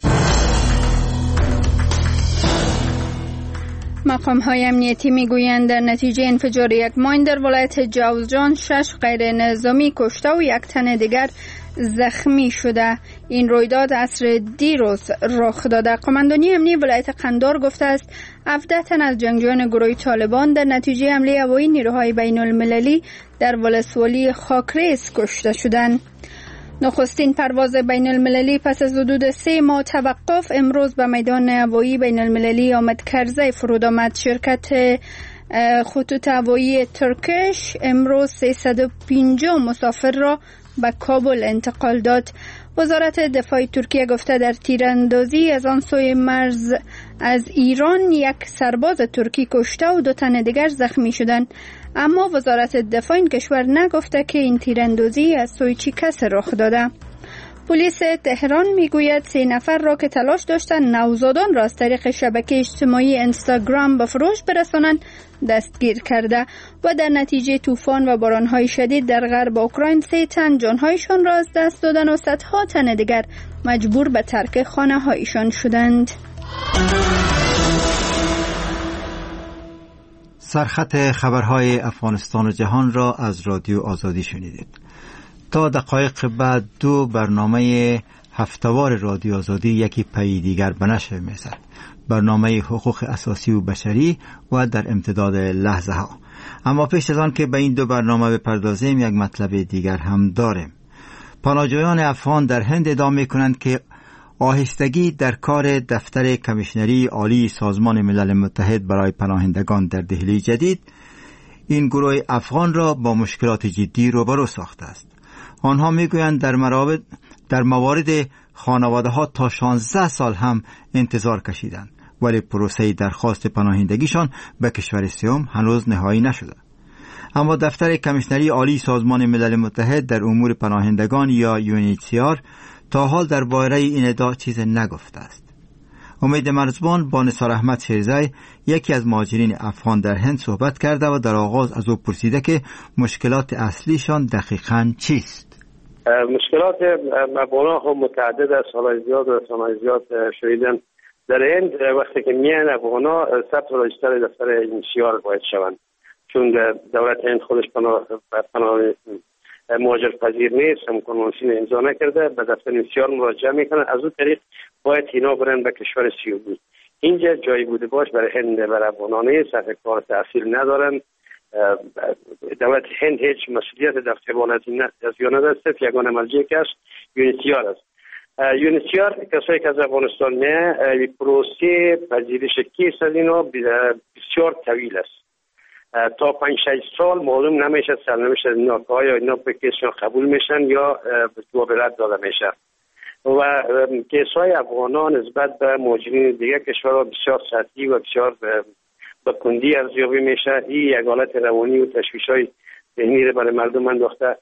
مقام‌های امنیتی می‌گویند در نتیجه انفجار یک ماین در ولایت جوزجان 6 غیر نظامی کشته و یک تن دیگر زخمی شده. این رویداد عصر دیروز رخ داده. قماندانی امنیتی ولایت قندار گفته است 17 تن از جنگجویان گروه طالبان در نتیجه حمله هوایی نیروهای بین‌المللی در ولسوالی خاکریز کشته شدند. نخستین پرواز بین المللی پس از حدود 3 ماه توقف امروز به میدان هوایی بین المللی آمد کرزی فرود آمد. شرکت خطوط هوایی ترکش امروز 350 مسافر را به کابل انتقال داد. وزارت دفاع ترکیه گفته در تیراندازی از آن سوی مرز از ایران یک سرباز ترکی کشته و 2 تن دیگر زخمی شدند، اما وزارت دفاع این کشور نگفته که این تیراندازی از سوی چه کس رخ داده. پلیس تهران میگوید 3 نفر را که تلاش داشتند نوزادان را از طریق شبکه اجتماعی اینستاگرام به فروش برسانند دستگیر کرده و در نتیجه طوفان و بارانهای شدید در غرب اوکراین 3 تن جانهایشان را از دست دادند و صدها تن دیگر مجبور به ترک خانه هایشان شدند. سرخط خبرهای افغانستان و جهان را از رادیو آزادی شنیدید. تا دقایق بعد 2 برنامه هفته‌وار رادیو آزادی یکی پی دیگر به نشر می‌رسد. برنامه حقوق اساسی و بشری و در امتداد لحظه ها. اما پیش از آن که به این 2 برنامه بپردازیم یک مطلب دیگر هم داریم. پناهجویان افغان در هند ادعا می‌کنند که آهستگی در کار دفتر کمیشنری عالی سازمان ملل متحد برای پناهندگان در دهلی جدید این گروه افغان را با مشکلات جدی روبرو ساخته است. آنها میگویند در موارد خانواده ها تا 16 سال هم انتظار کشیدند، ولی پروسه درخواست پناهندگیشان به کشور سوم هنوز نهایی نشده. اما دفتر کمیشنری عالی سازمان ملل متحد در امور پناهندگان یا UNHCR تا حال درباره این ادعا چیز نگفته است. امید مرزبان با نثار احمد شیرزی یکی از مهاجرین افغان در هند صحبت کرده و در آغاز از او پرسیده که مشکلات اصلیشان دقیقاً چیست؟ مشکلات مبانا هم متعدد است. حالا زیاد و زیاد شنیدن در هند وقتی که میان افغانا ثبت رجیستر دفتر UNHCR باید شوند، چون دولت هند خودش پناه مهاجر پذیر نیست، هم کنوانسیون امضا نکرده، به دفتر UNHCR مراجعه میکنن، از اون طریق باید اینا برن به کشور سوم. اینجا جایی بوده باش برای هند برای افغانان نیست، صرف کار تحصیل ندارن. دولت هند هیچ مسئولیت در قبال از یا نداره، صرف یگانه مرجعی که است UNHCR است. UNHCR کسایی که از افغانستان میاد پروسه پذیرش کیس از اینا بسیار طویل است، تا 5-6 سال معلوم نمیشه سرنوشت اینا که آیا اینا به کیسشون قبول میشن یا جواب رد داده میشه. و کیس‌های افغانان نسبت به مهاجرین دیگر کشورها بسیار سطحی و بسیار به کندی ارزیابی میشه. این یک حالت روانی و تشویش‌های ذهنی برای مردم انداخته.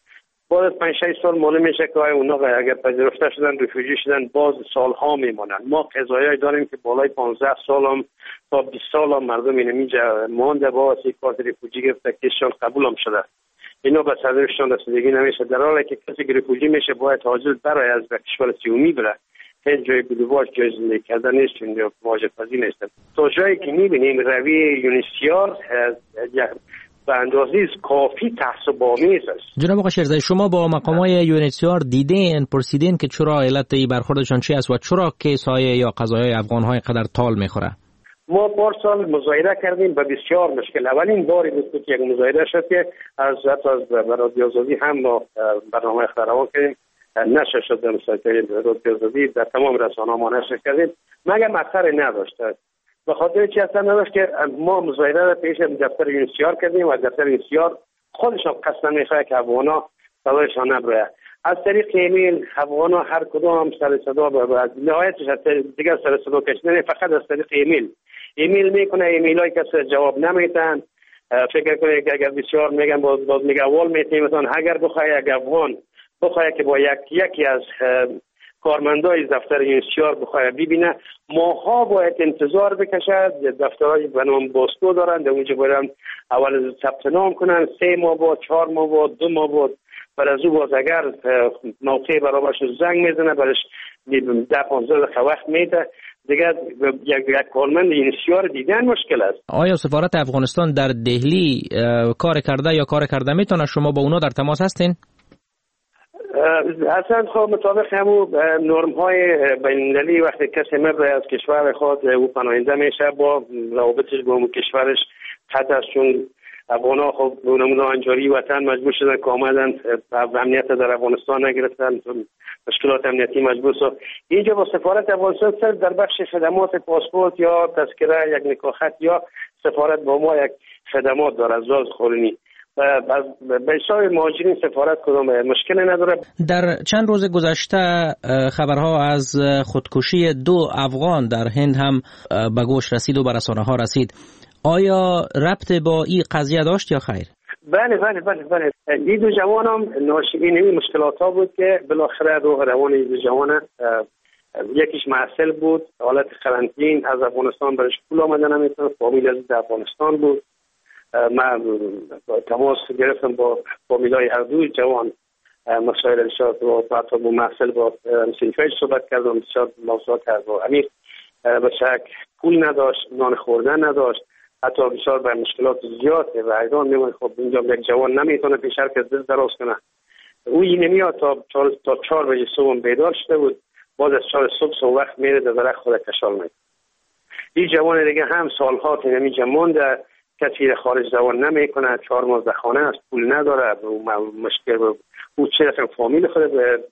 بعد از 5-6 سال معلوم میشه که اونا اگر پذیرفته شدن رفیوجی شدن باز سالها میمونن. ما قضایایی داریم که بالای 15 سال هم تا 20 سال هم مردم اینجا مونده با واسه کارت رفیوجی گرفته کششان قبول هم شده. اینا به صدرشان رسیدگی نمیشه، در حالی که کسی که رفیوجی میشه باید حاضر برای از کشور سومی بره. هیچ جای بودواش جای زندگی کردن نیست، چون مهاجر پذیر نیستن. تا جایی که میبینیم روی یونیسیار به اندازه کافی تعصب آمیز است. جناب آقای شیرزایی، شما با مقامای یونیسیار دیدین، پرسیدین که چرا علت برخوردشان چی است و چرا کیس‌های یا قضایای افغان‌های قدر طال میخوره؟ ما پارسال مظاهره کردیم به بسیار مشکل. اولین باری بود که یک مظاهره شد که از رادیو آزادی هم ما برنامه اختراع کردیم، نشر شد در سایت رادیو آزادی، در تمام رسانه‌ها ما نشر کردیم، مگر اثر نداشت. به خاطر چی اصلا نداشت که ما مظاهره را پیش دفتر یونیسیار کردیم و دفتر یونیسیار خودشان قصد نمیخواه که افغانا صدایشان نبره. از طریق ایمیل افغانا هر کدام سر صدا نهایتش دیگر سر صدا کشیدن فقط از طریق ایمیل میکنه، ایمیل های کسی جواب نمیتن. فکر کنید که اگر بسیار میگن باز میگه اول میتیم مثلا اگر بخواه یک افغان بخواه که با یکی از کارمندای دفتر یونیسیار بخواه ببینه، ماها باید انتظار بکشد. دفترهای به نام باسکو دارن، در اونجا باید اول ثبت نام کنن، 3 ماه بعد، 4 ماه بعد، 2 ماه بعد. بعد از او باز اگر موقع برابرش زنگ میزنه برش 10-15 دقیقه وقت میده دیگه. یک کارمند یونیسیار دیدن مشکل است. آیا سفارت افغانستان در دهلی کار کرده یا کار کرده میتونه؟ شما با اونا در تماس هستین؟ اصلا خب مطابق همون نرم های بین‌المللی وقتی کسی مبره از کشور خود او پناهنده میشه با روابطش با اون کشورش قطع است، چون افغانا خب نمونه انجاری وطن مجبور شدن که آمدن امنیت در افغانستان نگرفتن، مشکلات امنیتی مجبور شد. اینجا با سفارت افغانستان صرف در بخش خدمات پاسپورت یا تذکره یک نکاحت یا سفارت با ما یک خدمات داره از لحاظ قانونی. به حساب مهاجرین سفارت کدام مشکلی نداره. در چند روز گذشته خبرها از خودکشی 2 افغان در هند هم به گوش رسید و به رسانه‌ها رسید. آیا ربط با این قضیه داشت یا خیر؟ بله. این 2 جوان هم ناشی مشکلات ها بود که بالاخره روح روان این 2 جوان، یکیش معسل بود، حالت قرنطین، از افغانستان برش پول آمده نمیتونه، فامیل از افغانستان بود. من تماس گرفتم با فامیلای هر 2 جوان، مسائل شد و بعد با معسل با سیفش صحبت کردم، بسیار موضوع کرد و امیر به شک پول نداشت، نان خوردن نداشت، حتی بسیار به مشکلات زیاد و ایران میمونه. خب اینجا یک جوان نمیتونه پیشر که دست دراز کنه، او نمیاد تا 4 بجه صبح بیدار شده بود، بعد از 4 صبح وقت میره در درخت خود کشال میده. این جوان دیگه هم سالها اینجا مونده، کسی خارج زبان نمیکنه، 4 ماه در خانه است، پول نداره، مشکل او چه اصلا فامیل خود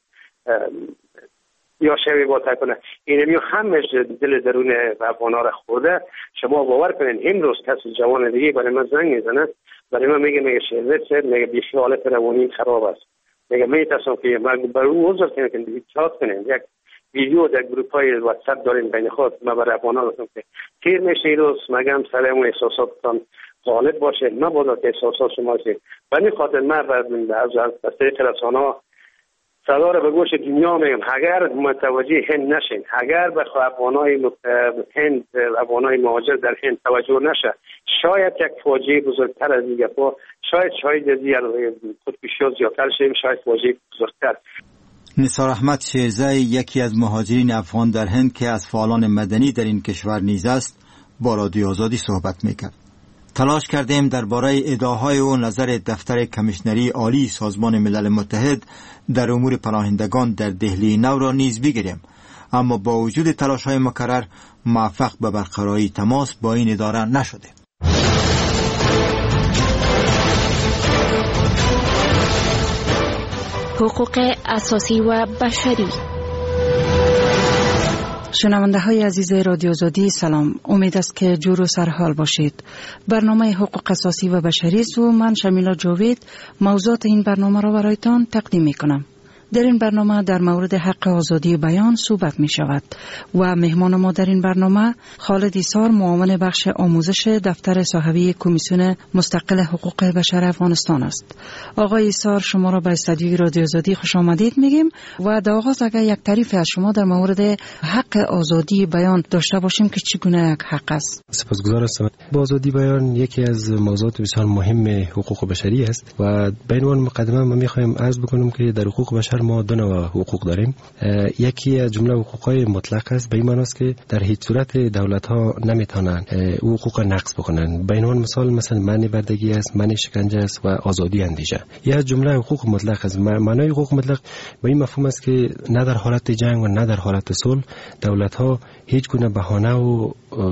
یا شوی باطل کنه. اینمی همش دل درون افغانا را خورده. شما باور کنین امروز کسی جوان دیگه برای من زنگ میزنه، برای من میگه شهرت میگه بیخی حالت روانی خراب است، میگه میترسم که من برای او عذر کنم که دیگه چات کنین. یک ویدیو در گروپ های واتساپ داریم بین خود، ما برای افغانا گفتم که تیر میشه این روز، مگم سلام و احساساتتان غالب باشه، مبادا که احساسات شما شید. برای خاطر من از طریق رسانه‌ها صدا را به گوش دنیا میگم، اگر متوجه هند نشین، اگر به افغانای هند، افغانای مهاجر در هند توجه نشه، شاید یک فاجعه بزرگتر از دیگه شاید خودکشی زیادتر شیم، شاید فاجعه بزرگتر. نثار احمد شیرزایی، یکی از مهاجرین افغان در هند که از فعالان مدنی در این کشور نیز است، با رادیو آزادی صحبت میکرد. تلاش کردیم درباره ادعاهای او نظر دفتر کمیشنری عالی سازمان ملل متحد در امور پناهندگان در دهلی نو را نیز بگیریم، اما با وجود تلاش‌های مکرر موفق به برقراری تماس با این اداره نشده. حقوق اساسی و بشری. شنونده های عزیز رادیو آزادی سلام، امید است که جور و سرحال باشید. برنامه حقوق اساسی و بشری است و من شمیلا جاوید موضوعات این برنامه را برایتان تقدیم می کنم. در این برنامه در مورد حق آزادی بیان صحبت می شود و مهمان ما در این برنامه خالد ایسار، معاون بخش آموزش دفتر صاحبی کمیسیون مستقل حقوق بشر افغانستان است. آقای ایسار، شما را به استودیوی رادیو آزادی خوش آمدید میگیم و در آغاز اگر یک تعریف از شما در مورد حق آزادی بیان داشته باشیم که چگونه یک حق است. سپاسگزار هستم. آزادی بیان یکی از موضوعات بسیار مهم حقوق بشری است و به عنوان مقدمه من میخوایم عرض بکنم که در حقوق بشر ما دو نوع حقوق داریم. یکی از جمله حقوقهای مطلق است، به این معنی است که در هیچ صورت دولت ها نمیتونن حقوق نقض بکنن. به عنوان مثلا منع بردگی است، منع شکنجه است و آزادی اندیشه. یا از جمله حقوق مطلق است. معنای حقوق مطلق به این مفهوم است که نه در حالت جنگ و نه در حالت صلح دولت ها هیچ گونه بهانه و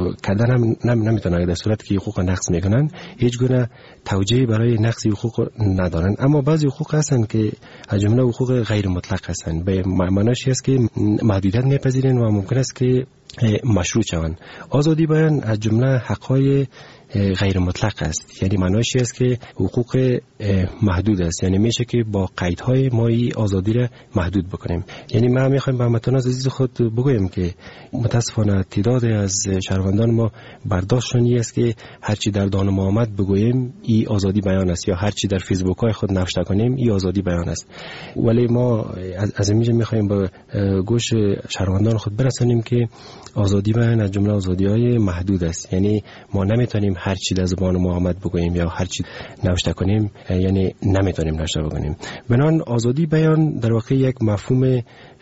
کردن نمیتونن، در صورتی که حقوق نقض میکنن هیچ گونه توجیه برای نقض حقوق ندارن. اما بعضی حقوق هستن که از جمله حقوق غیر مطلق هستن. به معناش است که محدودیت میپذیرن و ممکن است که مشروط شوند. آزادی بیان از جمله حقهای غیر مطلق است، یعنی معناش است که حقوق محدود است، یعنی میشه که با قیدهای ما آزادی را محدود بکنیم. یعنی ما میخوایم به هموطنان عزیز خود بگویم که متاسفانه تعداد از شهروندان ما برداشتشون است که هرچی در دان ما آمد بگوییم این آزادی بیان است، یا هرچی در فیسبوک های خود نوشته کنیم این آزادی بیان است. ولی ما از اینجا میخوایم به گوش شهروندان خود برسانیم که آزادی بیان از جمله آزادی‌های محدود است، یعنی ما نمیتونیم هر چی در زبان ما آمد بگوییم یا هر چی نوشته کنیم، یعنی نمیتونیم نوشته بکنیم. بنابراین آزادی بیان در واقع یک مفهوم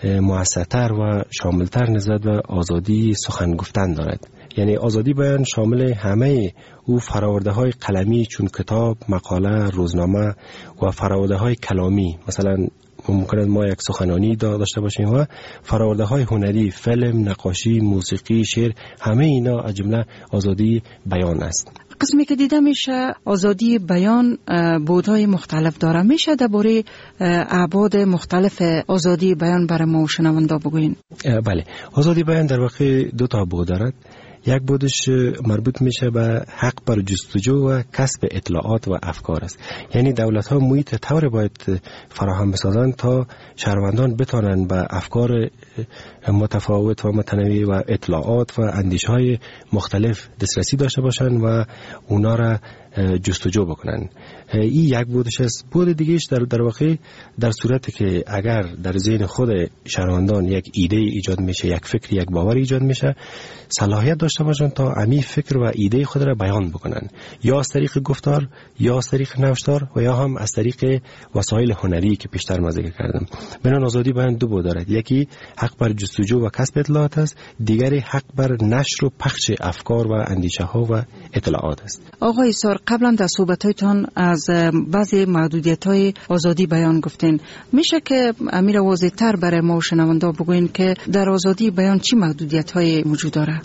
موسع‌تر و شاملتر نسبت به آزادی سخن گفتن دارد. یعنی آزادی بیان شامل همه او فراورده‌های قلمی چون کتاب، مقاله، روزنامه و فراورده‌های کلامی، مثلا ممکنه ما یک سخنرانی داشته باشیم و فراورده‌های هنری، فیلم، نقاشی، موسیقی، شعر، همه اینا از جمله آزادی بیان است. قسمی که دیده میشه آزادی بیان بودهای مختلف داره، میشه درباره ابعاد مختلف آزادی بیان برای ما شنوندا بگوین؟ بله، آزادی بیان در واقع دو تا بود دارد. یک بودش مربوط میشه به حق بر جستجو و کسب اطلاعات و افکار است. یعنی دولت ها محیط طور باید فراهم بسازند تا شهروندان بتوانند به افکار متفاوت و متنوع و اطلاعات و اندیشه های مختلف دسترسی داشته باشند و اونا را جستجو بکنن. این یک بودش است. بود دیگهش در واقع در صورتی که اگر در ذهن خود شهروندان یک ایده ایجاد میشه، یک فکر، یک باور ایجاد میشه، صلاحیت داشته باشن تا امی فکر و ایده خود را بیان بکنن، یا از طریق گفتار، یا از طریق نوشتار و یا هم از طریق وسایل هنری که پیشتر من ذکر کردم. بنابراین آزادی بیان دو بود دارد. یکی حق بر جستجو و کسب اطلاعات است، دیگری حق بر نشر و پخش افکار و اندیشه ها و اطلاعات است. آقای ایسار، قبلا در صحبت‌هایتان از بعضی محدودیت‌های آزادی بیان گفتین. میشه که امیر واضح‌تر برای ما شنوندا بگوین که در آزادی بیان چی محدودیت‌های وجود داره؟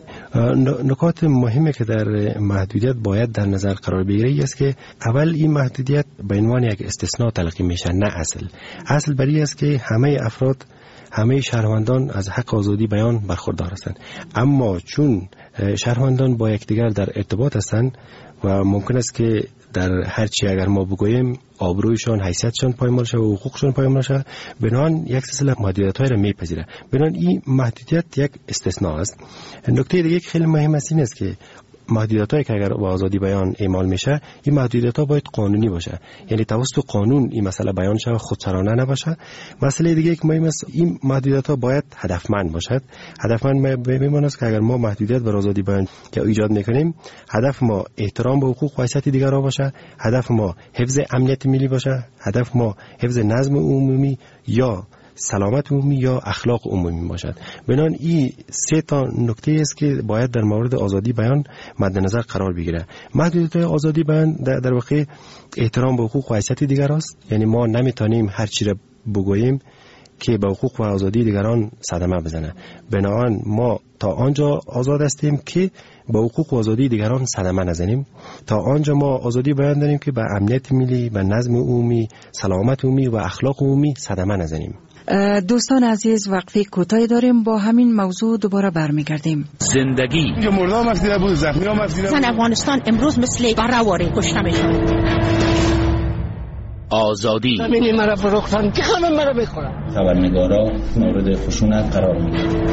نکات مهمه که در محدودیت باید در نظر قرار بگیره است که اول این محدودیت به عنوان یک استثناء تلقی میشه، نه اصل بری است که همه افراد، همه شهروندان از حق آزادی بیان برخوردار هستند. اما چون شهروندان با یکدیگر در ارتباط هستند و ممکن است که در هر چی اگر ما بگوییم آبرویشان، حیثیتشان پایمال شود و حقوقشان پایمال شود، بنان یک سلسله محدودیت‌های را میپذیره. بنان این محدودیت یک استثناء است. نکته دیگه که خیلی مهم است این است که محدودیت‌هایی که اگر با آزادی بیان اعمال میشه، این محدودیت‌ها باید قانونی باشه، یعنی توسط قانون این مسئله بیان شود، خودسرانه نباشه. مسئله دیگه که مهم است، این محدودیت‌ها باید هدفمند باشد. هدفمند بماند که اگر ما محدودیت بر آزادی بیان که ایجاد میکنیم، هدف ما احترام به حقوق و حیثیت دیگران باشه، هدف ما حفظ امنیت ملی باشه، هدف ما حفظ نظم عمومی یا سلامت عمومی یا اخلاق عمومی باشد. بنابراین این سه تا نکته است که باید در مورد آزادی بیان مد نظر قرار بگیره. محدودیت آزادی بیان در واقع احترام به حقوق و حیثیت دیگر است، یعنی ما نمیتونیم هر چی را بگوییم که به حقوق و آزادی دیگران صدمه بزنه. بنابراین ما تا آنجا آزاد هستیم که به حقوق و آزادی دیگران صدمه نزنیم، تا آنجا ما آزادی بیان داریم که به امنیت ملی، به نظم عمومی، سلامت عمومی و اخلاق عمومی صدمه نزنیم. دوستان عزیز، وقفه کوتاهی داریم، با همین موضوع دوباره برمیگردیم. زندگی مردم مسئله بود، زخمی هم مسئله بود. افغانستان امروز مثل برآواره کشته میشن. آزادی. همینی مرا فروختن که همه مرا بخورن. خبرنگارا مورد خشونت قرار میدن.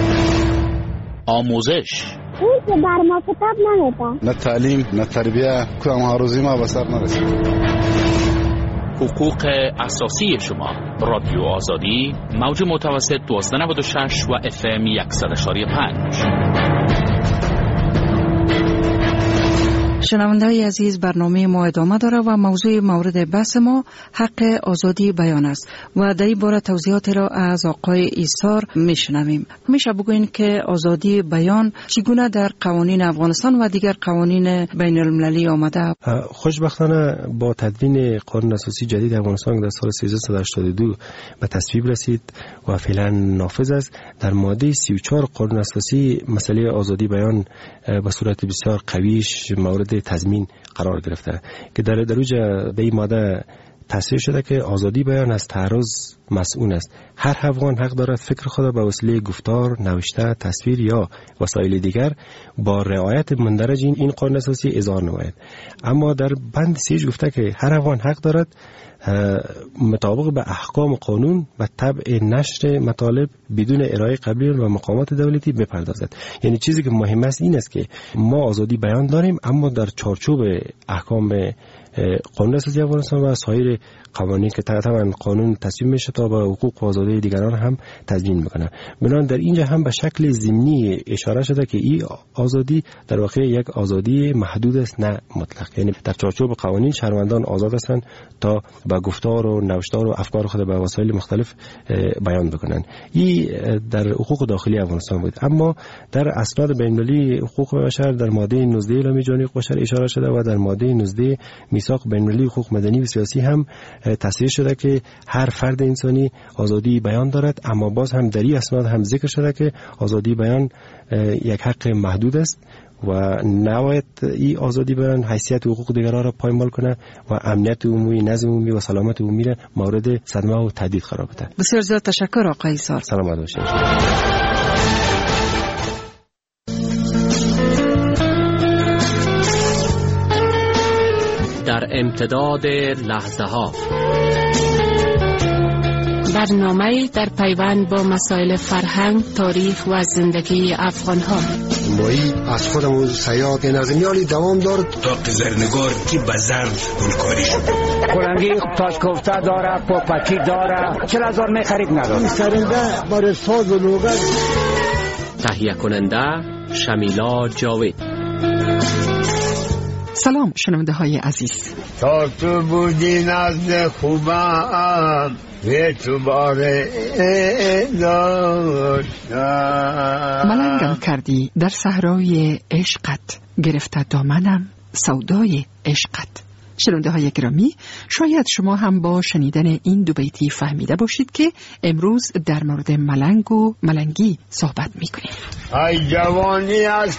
آموزش. اون که بر ما کتاب نمیدن. نه تعلیم نه تربیه که ما روزی ما به سر نرسید. حقوق اساسی شما. رادیو آزادی، موج متوسط 1296 و FM 100.5. شنونده‌های عزیز، برنامه ما ادامه داره و موضوع مورد بحث ما حق آزادی بیان است و در این باره توضیحات را از آقای ایثار میشنویم. میشه بگوین که آزادی بیان چگونه در قوانین افغانستان و دیگر قوانین بین المللی آمده؟ خوشبختانه با تدوین قانون اساسی جدید افغانستان در سال 1382 به تصویب رسید و فعلا نافذ است. در ماده 34 قانون اساسی مسئله آزادی بیان به صورت بسیار قویش مورد تضمین قرار گرفته که در اوج به این ماده تصریح شده که آزادی بیان از تعرض مسئول است. هر افغان حق دارد فکر خود به وسیله گفتار، نوشته، تصویر یا وسایل دیگر با رعایت مندرج این قانون اساسی اظهار نماید. اما در بند 3 گفته که هر افغان حق دارد مطابق به احکام قانون و طبع نشر مطالب بدون ارائه قبلی و مقامات دولتی بپردازد. یعنی چیزی که مهم است این است که ما آزادی بیان داریم اما در چارچوب احکام قانون اساسی افغانستان و سایر قوانین که طبعا قانون تصویب میشه تا به حقوق و آزادی دیگران هم تضمین میکنه. بنابراین در اینجا هم به شکل ضمنی اشاره شده که این آزادی در واقع یک آزادی محدود است نه مطلق. یعنی در چارچوب قوانین شهروندان آزاد هستند تا با گفتار و نوشتار و افکار خود به وسایل مختلف بیان بکنن. این در حقوق داخلی افغانستان بود. اما در اسناد بین‌المللی حقوق بشر در ماده 19 اعلامیه جهانی حقوق بشر اشاره شده و در ماده 19 میثاق بین‌المللی حقوق مدنی و سیاسی هم تصریح شده که هر فرد انسانی آزادی بیان دارد. اما باز هم در این اسناد هم ذکر شده که آزادی بیان یک حق محدود است و نباید این آزادی بیان حیثیت حقوق دیگران را پایمال کنه و امنیت عمومی، نظم عمومی و سلامت عمومی را مورد صدمه و تهدید قرار بده. بسیار زیاد تشکر آقای ایثار. سلامت باشید. در امتداد لحظه ها برنامه در پیوند با مسائل فرهنگ، تاریخ و زندگی افغان ها. مایی از خودمون سیاد نظمیالی دوام دارد تا زرنگار کی بزرگ گلکاری شد. کلنگی تاشکفته داره، پوپکی داره، 40,000 میخرید نداره. سرنده برای ساز و لوگل. تهیه کننده شمیلا جاوید. سلام شنونده های عزیز. تا تو بودی نزد خوبم و تو باره داشتم. ملنگم کردی در صحرای عشقت، گرفته دامنم سودای عشقت. شنونده های گرامی، شاید شما هم با شنیدن این دو بیتی فهمیده باشید که امروز در مورد ملنگ و ملنگی صحبت میکنیم. ای جوانی از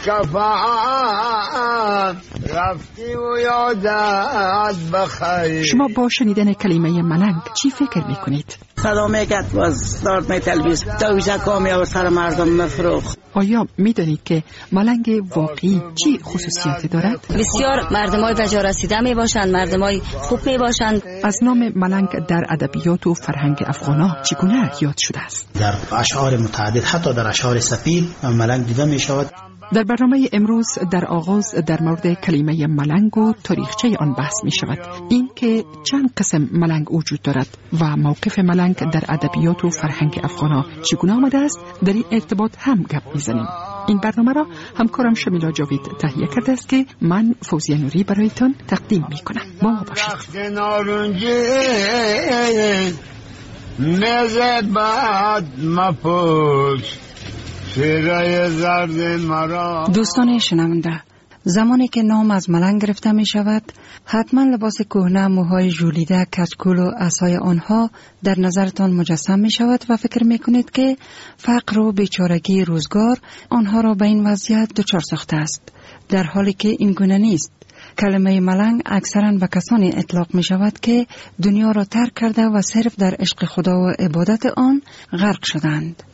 کفم رفتی و یادت بخیر. شما با شنیدن کلمه ملنگ چی فکر میکنید؟ صدا میکرد باز دارد می تلویز دویزه کامی و سر مردم مفروخ. آیا میدانید که ملنگ واقعی چی خصوصیاتی دارد؟ بسیار مردمای بجا رسیده می باشند، مردمای خوب می باشند. از نام ملنگ در ادبیات و فرهنگ افغانا چگونه یاد شده است؟ در اشعار متعدد، حتی در اشعار سپید ملنگ دیده می شود. در برنامه امروز در آغاز در مورد کلمه ملنگ و تاریخچه آن بحث می شود. این که چند قسم ملنگ وجود دارد و موقف ملنگ در ادبیات و فرهنگ افغانا چگونه آمده است، در این ارتباط هم گپ میزنیم. این برنامه را همکارم شمیلا جاوید تهیه کرده است که من فوزیه نوری برایتان تقدیم می کنم. با ما باشید. دوستان شنونده، زمانی که نام از ملنگ گرفته می شود، حتما لباس کهنه، موهای ژولیده، کچکول و عصای آنها در نظرتان مجسم می شود و فکر می کنید که فقر و بیچارگی روزگار آنها را به این وضعیت دچار ساخته است، در حالی که این گونه نیست. کلمه ملنگ اکثرا به کسانی اطلاق می شود که دنیا را ترک کرده و صرف در عشق خدا و عبادت آن غرق شدند.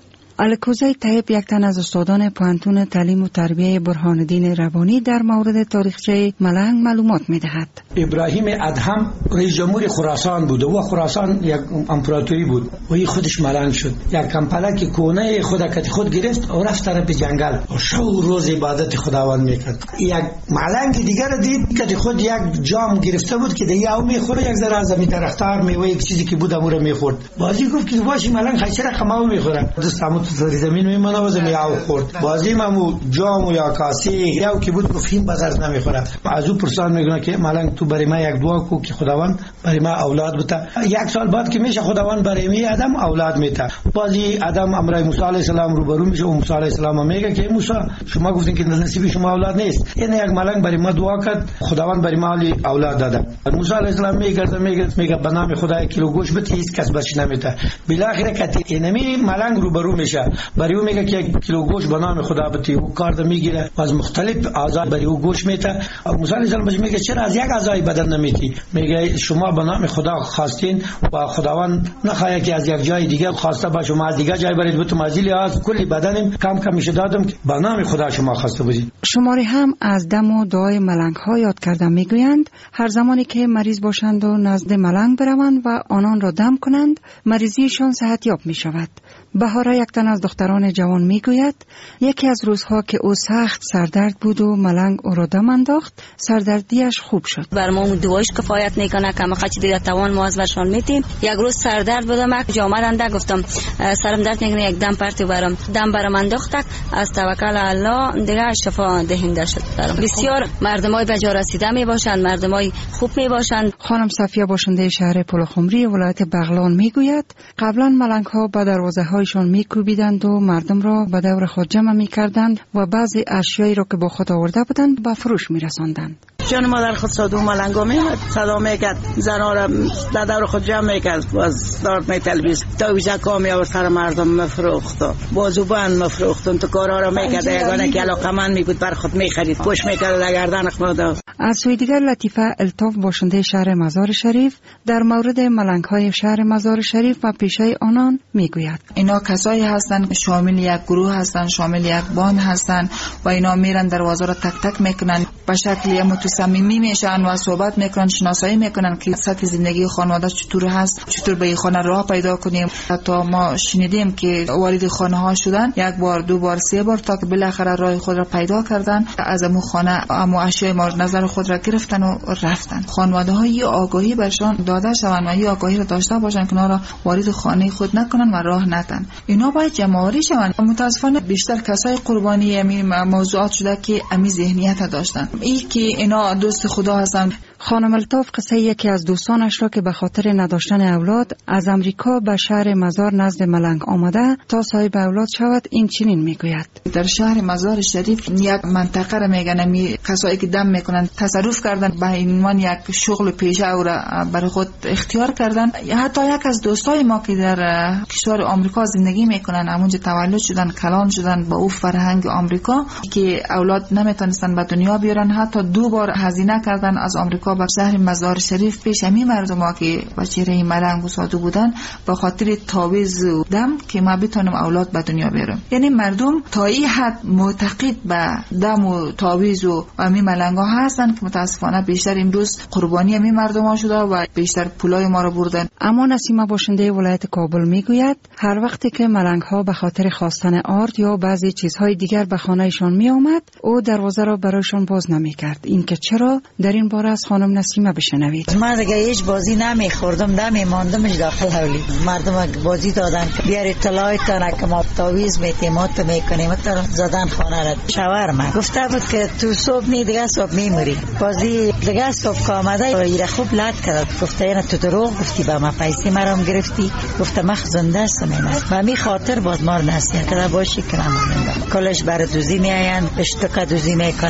الکوزی طیب یک تن از استادان پوهنتون تعلیم و تربیه برهان الدین ربانی در مورد تاریخچه ملنگ معلومات می‌دهد. ابراهیم ادهم رئیس جمهور خراسان بود و خراسان یک امپراتوری بود و این خودش ملنگ شد. یک کمپلک کونه خود گرفت و رفت طرف جنگل و شو روز عبادت خداوند میکرد. یک ملنگ دیگر دید که خود یک جام گرفته بود که دیگه او میخوره، یک ذره از زمین درختار میوه یک چیزی که بود امور میخورد. بازی گفت که باشی ملنگ خیلی رقمو میخوره، دستمو تو زمین میمونه و زمین او خورد. بازی ممو جام یا کاسه یا که بود گفت این بازار نمیخوره. از او پرسان میگه که ملنگ تو برای ما یک دعا کو که خداوند برای ما اولاد بده. یک سال بعد که میشه خداوند برای می آدم اولاد میده. بازی آدم امرای موسی علیه السلام روبرو میشه و موسی علیه السلام میگه که موسی شما گفتین که نصیب شما اولاد نیست. این یک ملنگ برای ما دعا کرد، خداوند برای ما اولاد داده. موسی علیه السلام میگه به نام خدا کیلو گوشت بده، هیچ کس بچ نمیده. بالاخره که اینمی ملنگ روبرو میشه، برای او میگه که یک کیلو گوشت به نام خدا بده. او کارت میگیره و از مختلف اعضا برای او گوشت میده. موسی علیه السلام میگه چرا از یک اعضای بدن نمیتی؟ میگه شما به نام خدا خواستین و خداوند نخواهی که از یک جای دیگه خواسته با شما از دیگه جای برید. تو مازیلی از کلی بدنم کم میشه دادم که به نام خدا شما خواسته بودید. شماری هم از دم و دعای ملنگ ها یاد کردن. میگویند هر زمانی که مریض باشند و نزد ملنگ بروند و آنان را دم کنند مریضیشان صحت یاب می شود. بهاره یک تن از دختران جوان میگوید یکی از روزها که او سخت سردرد بود و ملنگ او را دم انداخت سردردیش خوب شد. بر ما دوایش کفایت نکنه که ما خچ دیگه توان ما از ورشان میتیم. یک روز سردرد بودم که آمدند گفتم سرم درد میکنه یک دم پرتی برام دم برام انداخت. از توکل الله دیگه شفا دهنده شد. بسیار مردمای به جا رسیده می باشند، مردمای خوب می باشند. خانم صفیه باشنده شهر پلخمری ولایت بغلان میگوید قبلا ملنگ ها به دروازه هایشان میکوبیدند و مردم را به دور خود جمع میکردند و بعضی اشیایی را که با خود آورده بودند به فروش میرساندند. جان مادر خود صدو ملنگا میاد صدا میکرد، زنا را در دور خود جمع میکرد و از دارد میتلبیز تا ویزا کامی و سر مردم مفروخت بازوبند مفروختن تو کارها را میکرد. یگانه که علاقمند میبود بر خود میخرید پوش میکرد لگردن خود. از سوی دیگر لطیفه الطاف باشنده شهر مزار شریف در مورد ملنگ های شهر مزار شریف و پیشه آنان میگوید اینا کسایی هستند شامل یک گروه هستند، شامل یک باند هستند و اینا میرن دروازه را تک تک میکنن، به شکلی متصمیمی میشن و صحبت میکنن، شناسایی میکنن که سطح زندگی خانواده چطور هست، چطور به این خانه راه پیدا کنیم. حتی ما شنیدیم که وارد خانه ها شدن یک بار دو بار سه بار تا که بالاخره راه خود را پیدا کردن، از امو خانه امو اشیاء مورد نظر خود را گرفتن و رفتن. خانواده ها یه آگاهی برشان داده شوند و یه آگاهی را داشته باشن که اونا را وارد خانه خود نکنن و راه ندن. اینا باید جمع‌آوری شوند. متاسفانه بیشتر کسای قربانی همین موضوعات شده که امی ذهنیت داشتن. این که اینا دوست خدا هستن. خانم الطاف قصه یکی از دوستانش را که به خاطر نداشتن اولاد از امریکا به شهر مزار نزد ملنگ آمده تا صاحب اولاد شود این چنین میگوید. در شهر مزار شریف یک منطقه را میگن می کسایی که دم میکنن تصرف کردن به عنوان یک شغل پیشه او را برای خود اختیار کردن. حتی یک از دوستای ما که در کشور آمریکا زندگی میکنن همونجا تولد شدن کلان شدن با او فرهنگ آمریکا که اولاد نمیتونستن به دنیا بیارن، حتی 2 بار هزینه کردن از آمریکا به شهر مزار شریف پیش همین مردم که بچه ملنگ و سادو بودن به خاطر تعویض دم که ما بتونیم اولاد به دنیا بیاریم. یعنی مردم تا این حد معتقد به دم و تعویض و همین ملنگ ها هستن که متاسفانه بیشتر امروز قربانی همین مردم ها شده و بیشتر پولای ما رو بردن. اما نسیمه باشنده ولایت کابل میگوید هر وقتی که ملنگ ها به خاطر خواستن آرد یا بعضی چیزهای دیگر به خانهشان می آمد او دروازه را برایشان باز نمیکرد. این که چرا در این باره از خانم نسیمه بشنوید. من دیگه هیچ بازی نمیخوردم، دم ماندمش داخل حولی. مردم بازی دادن بیار اطلاعتان که ما تعویض میتیم و تو میکنیم تا زدن خانه را. شاورما گفته بود که تو صبح نی دیگه صبح میموری. بازی دیگه صبح که آمده ایره خوب لط کرد. گفته اینا تو دروغ گفتی با ما پیسی مرام گرفتی. گفته من زنده هستم اینا. و می خاطر باز مار نسیه که باشی که نمونم. کلش بر دوزی میاین اشتکا دوزی میکنن.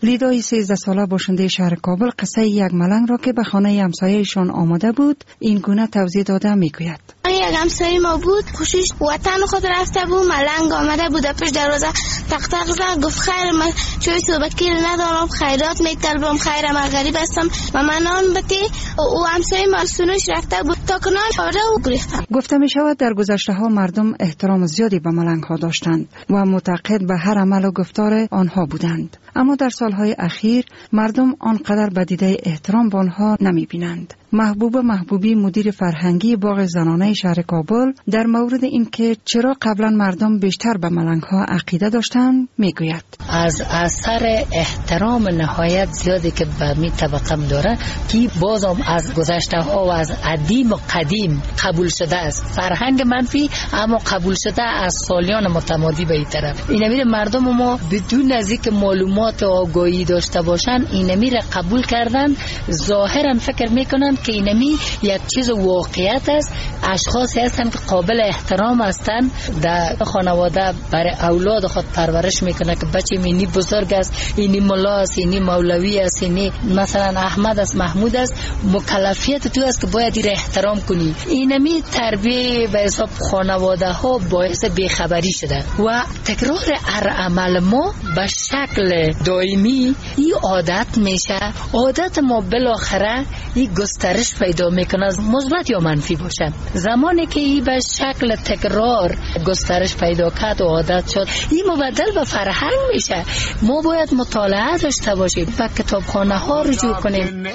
لیدای 13 ساله باشنده شهر کابل قصه یک ملنگ را که به خانه همسایه‌شان آمده بود این گونه توضیح داده میگوید. یک همسایه ما بود، خوشش وطن خود رفته بود، ملنگ آمده بود پیش دروازه تق تق زد، گفت خیر من چوی صبحکی ندارم، خیرات میطلبم، خیر من غریب هستم و من نان بده. او همسایه ما سونش رفته بود تا کنار خورده و گریختم. گفته می شود در گذشته ها مردم احترام زیادی به ملنگ ها داشتند و معتقد به هر عمل و گفتار آنها بودند، اما در سالهای اخیر مردم آنقدر به دیده احترام به آنها نمی بینند. محبوبی مدیر فرهنگی باغ زنانه شهر کابل در مورد اینکه چرا قبلا مردم بیشتر به ملنگ ها عقیده داشتند میگوید. از اثر احترام نهایت زیادی که به می طبقه داره که بازم از گذشته ها و از قدیم و قدیم قبول شده است. فرهنگ منفی اما قبول شده از سالیان متمادی به این طرف. اینمی مردم ما بدون از اینکه معلومات و آگاهی داشته باشند اینمی را قبول کردن، ظاهرا فکر میکنن که اینمی یک چیز واقعیت است. اشخاصی هستند که قابل احترام هستند، در خانواده برای اولاد خود پرورش میکنه که بچه اینی بزرگ است، اینی ملا است، اینی مولوی است، اینی مثلا احمد است، محمود است، مکلفیت تو است که باید این احترام کنی. اینمی تربیه به حساب خانواده ها باعث بیخبری شده و تکرار هر عمل ما به شکل دائمی این عادت میشه. عادت ما بالاخره این گسترش پیدا میکنه، مثبت یا منفی باشه. زمانی که این به شکل تکرار گسترش پیدا کرد و عادت شد، این مبدل به فرهنگ میشه. ما باید مطالعه داشته باشیم، به کتابخانه ها رجوع کنیم.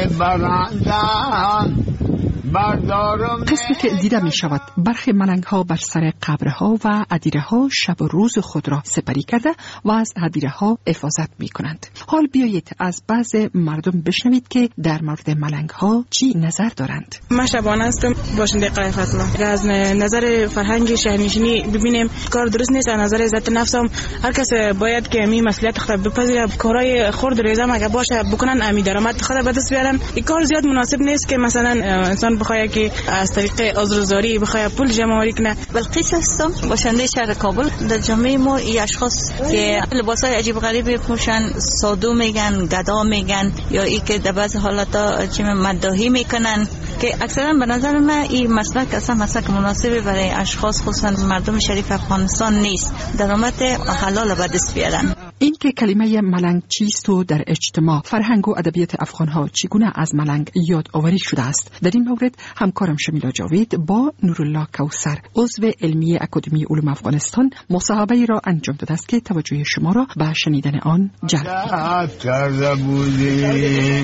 قسمی که دیده می شود برخی ملنگ ها بر سر قبرها و ادیره ها شب و روز خود را سپری کرده و از ادیره ها حفاظت می کنند. حال بیایید از بعض مردم بشنوید که در مورد ملنگ ها چی نظر دارند. من شبانه هستم، باشنده قلعه فتلا. از نظر فرهنگ شهرنشینی ببینیم کار درست نیست. از نظر عزت نفس هم هر کس باید که می مسئولیت خود بپذیره. کارهای خرد ریزه اگه باشه بکنن، امی درآمد خود به دست بیارن. این کار زیاد مناسب نیست که مثلا انسان بخواد که از طریق عذرزاری بخواد پول جمع آوری کنه. بلقیس هستم، باشنده شهر کابل. در جامعه ما این اشخاص که لباسای عجیب غریب میپوشن، سادو میگن، گدا میگن، یا ای که در بعض حالتا چه مداحی میکنن، که اکثرا به نظر من این مسلک اصلا مسلک مناسبی برای اشخاص خصوصا مردم شریف افغانستان نیست. درآمد حلال به دست بیارن. این که کلمه ملنگ چیست و در اجتماع فرهنگ و ادبیات افغانها چگونه از ملنگ یاد آوری شده است، در این مورد همکارم شمیلا جاوید با نورالله کوثر عضو علمی اکادمی علوم افغانستان مصاحبه را انجام داده است که توجه شما را به شنیدن آن جلب کرده بودی.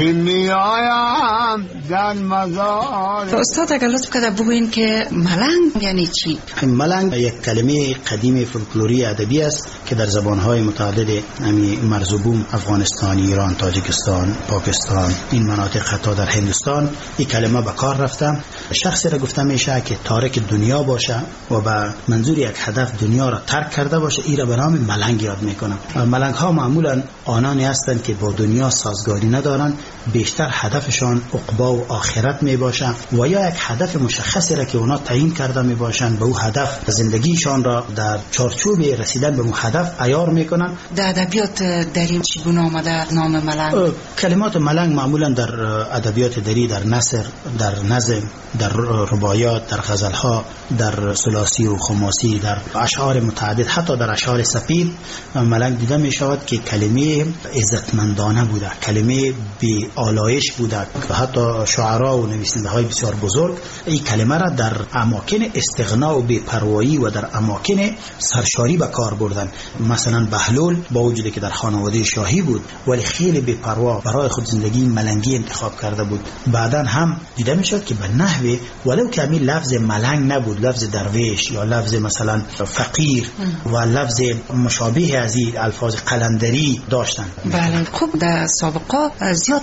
استاد اگر لطف کرده بگوین که ملنگ یعنی چی؟ ملنگ یک کلمه قدیم فولکلوری ادبی است که در زبانهای متعدد مرزبوم افغانستان، ایران، تاجیکستان، پاکستان، این مناطق حتی در هندوستان این کلمه به کار رفته. شخصی را گفته میشه که تارک دنیا باشه و به منظور یک هدف دنیا را ترک کرده باشه، این را به نام ملنگ یاد میکنن. ملنگ ها معمولا آنانی هستند که با دنیا سازگاری ندارن، بیشتر هدفشان عقبا و آخرت می باشه و یا یک هدف مشخصی را که اونا تعیین کرده می باشن به او هدف زندگیشان را در چارچوب رسیدن به اون هدف عیار میکنن. در ادبیات دری چگونه آمده نام ملنگ؟ کلمات ملنگ معمولا در ادبیات دری، در نثر، در نظم، در رباعیات، در غزلها، در ثلاثی و خماسی، در اشعار متعدد، حتی در اشعار سپید ملنگ دیده می شود که کلمه عزتمندانه بوده، کلمه بی آلایش بوده و حتی شعرا و نویسنده های بسیار بزرگ این کلمه را در اماکن استغنا و بی‌پروایی و در اماکن سرشاری به کار بردن. مثلا بهلول با وجودی که در خانواده شاهی بود ولی خیلی بی‌پروا برای خود زندگی ملنگی انتخاب کرده بود. بعداً هم دیده می شد که به نحوی ولو که همین لفظ ملنگ نبود، لفظ درویش یا لفظ مثلا فقیر و لفظ مشابه از این الفاظ قلندری داشتن. بله، خوب در سابقه زیاد مردم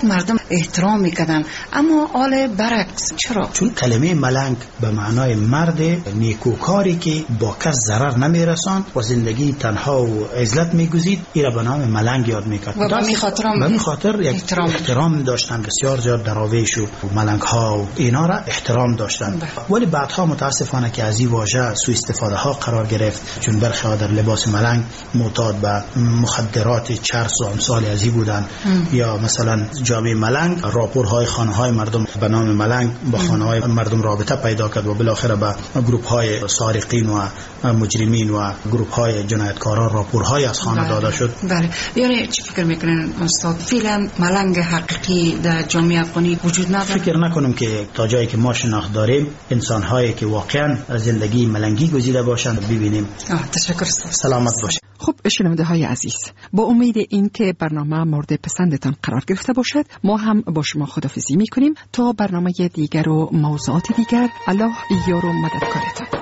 احترام میکردن، اما حال برعکس. چرا؟ چون کلمه ملنگ به معنای مرد نیکوکاری که با کس ضرر نمیرساند و زندگی تنها و عزلت میگزید، ایرا به نام ملنگ یاد میکرد و به خاطر یک احترام داشتن. بسیار زیاد دراویش و ملنگ ها و اینا را احترام داشتن. ولی بعدها متاسفانه که از این واژه سوء استفاده ها قرار گرفت، چون برخی ها در لباس ملنگ معتاد به مخدرات چرس و امثال از این بودن، یا مثلا جامعه ملنگ راپورهای خانه های مردم به نام ملنگ با خانه های مردم رابطه پیدا کرد و بالاخره به گروه های سارقین و مجرمین و گروه های جنایتکاران راپورهای از خانه داده شد. بله. یعنی چی فکر میکنین استاد؟ فعلا ملنگ حقیقی در جامعه افغانی وجود نداره؟ فکر نکنم که تا جایی که ما شناخت داریم انسان هایی که واقعا زندگی ملنگی گزیده باشند ببینیم. تشکر استاد. سلامت باشید. خب شنونده های عزیز، با امید این که برنامه مورد پسندتان قرار گرفته باشد، ما هم با شما خداحافظی میکنیم تا برنامه دیگر و موضوعات دیگر. الله یار و مددکارتان.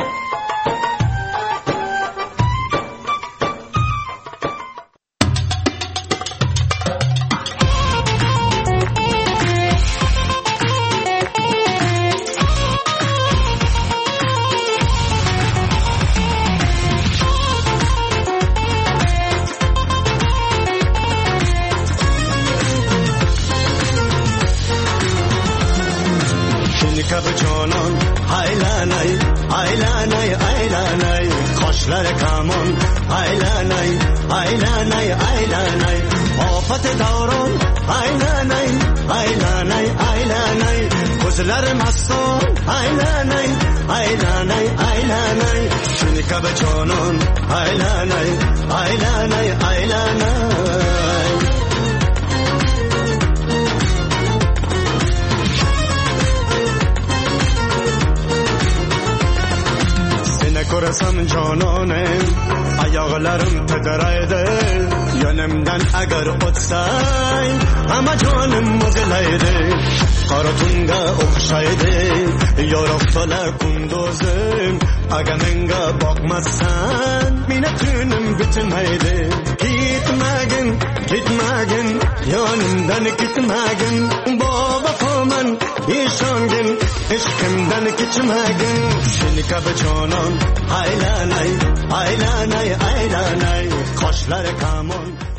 Korasam canane ayağlarım tedrayde yönümden agar otsay ama canım muzlaydı qaratunga o'xshaydi yo'roqtola kunduzim agar menga boqmassan meni tunim bitmaydi ketmagin yonimdan ketmagin boboman ishongin ishqimdan kechmagin seni kabi jonon aylanay qoshlari kamon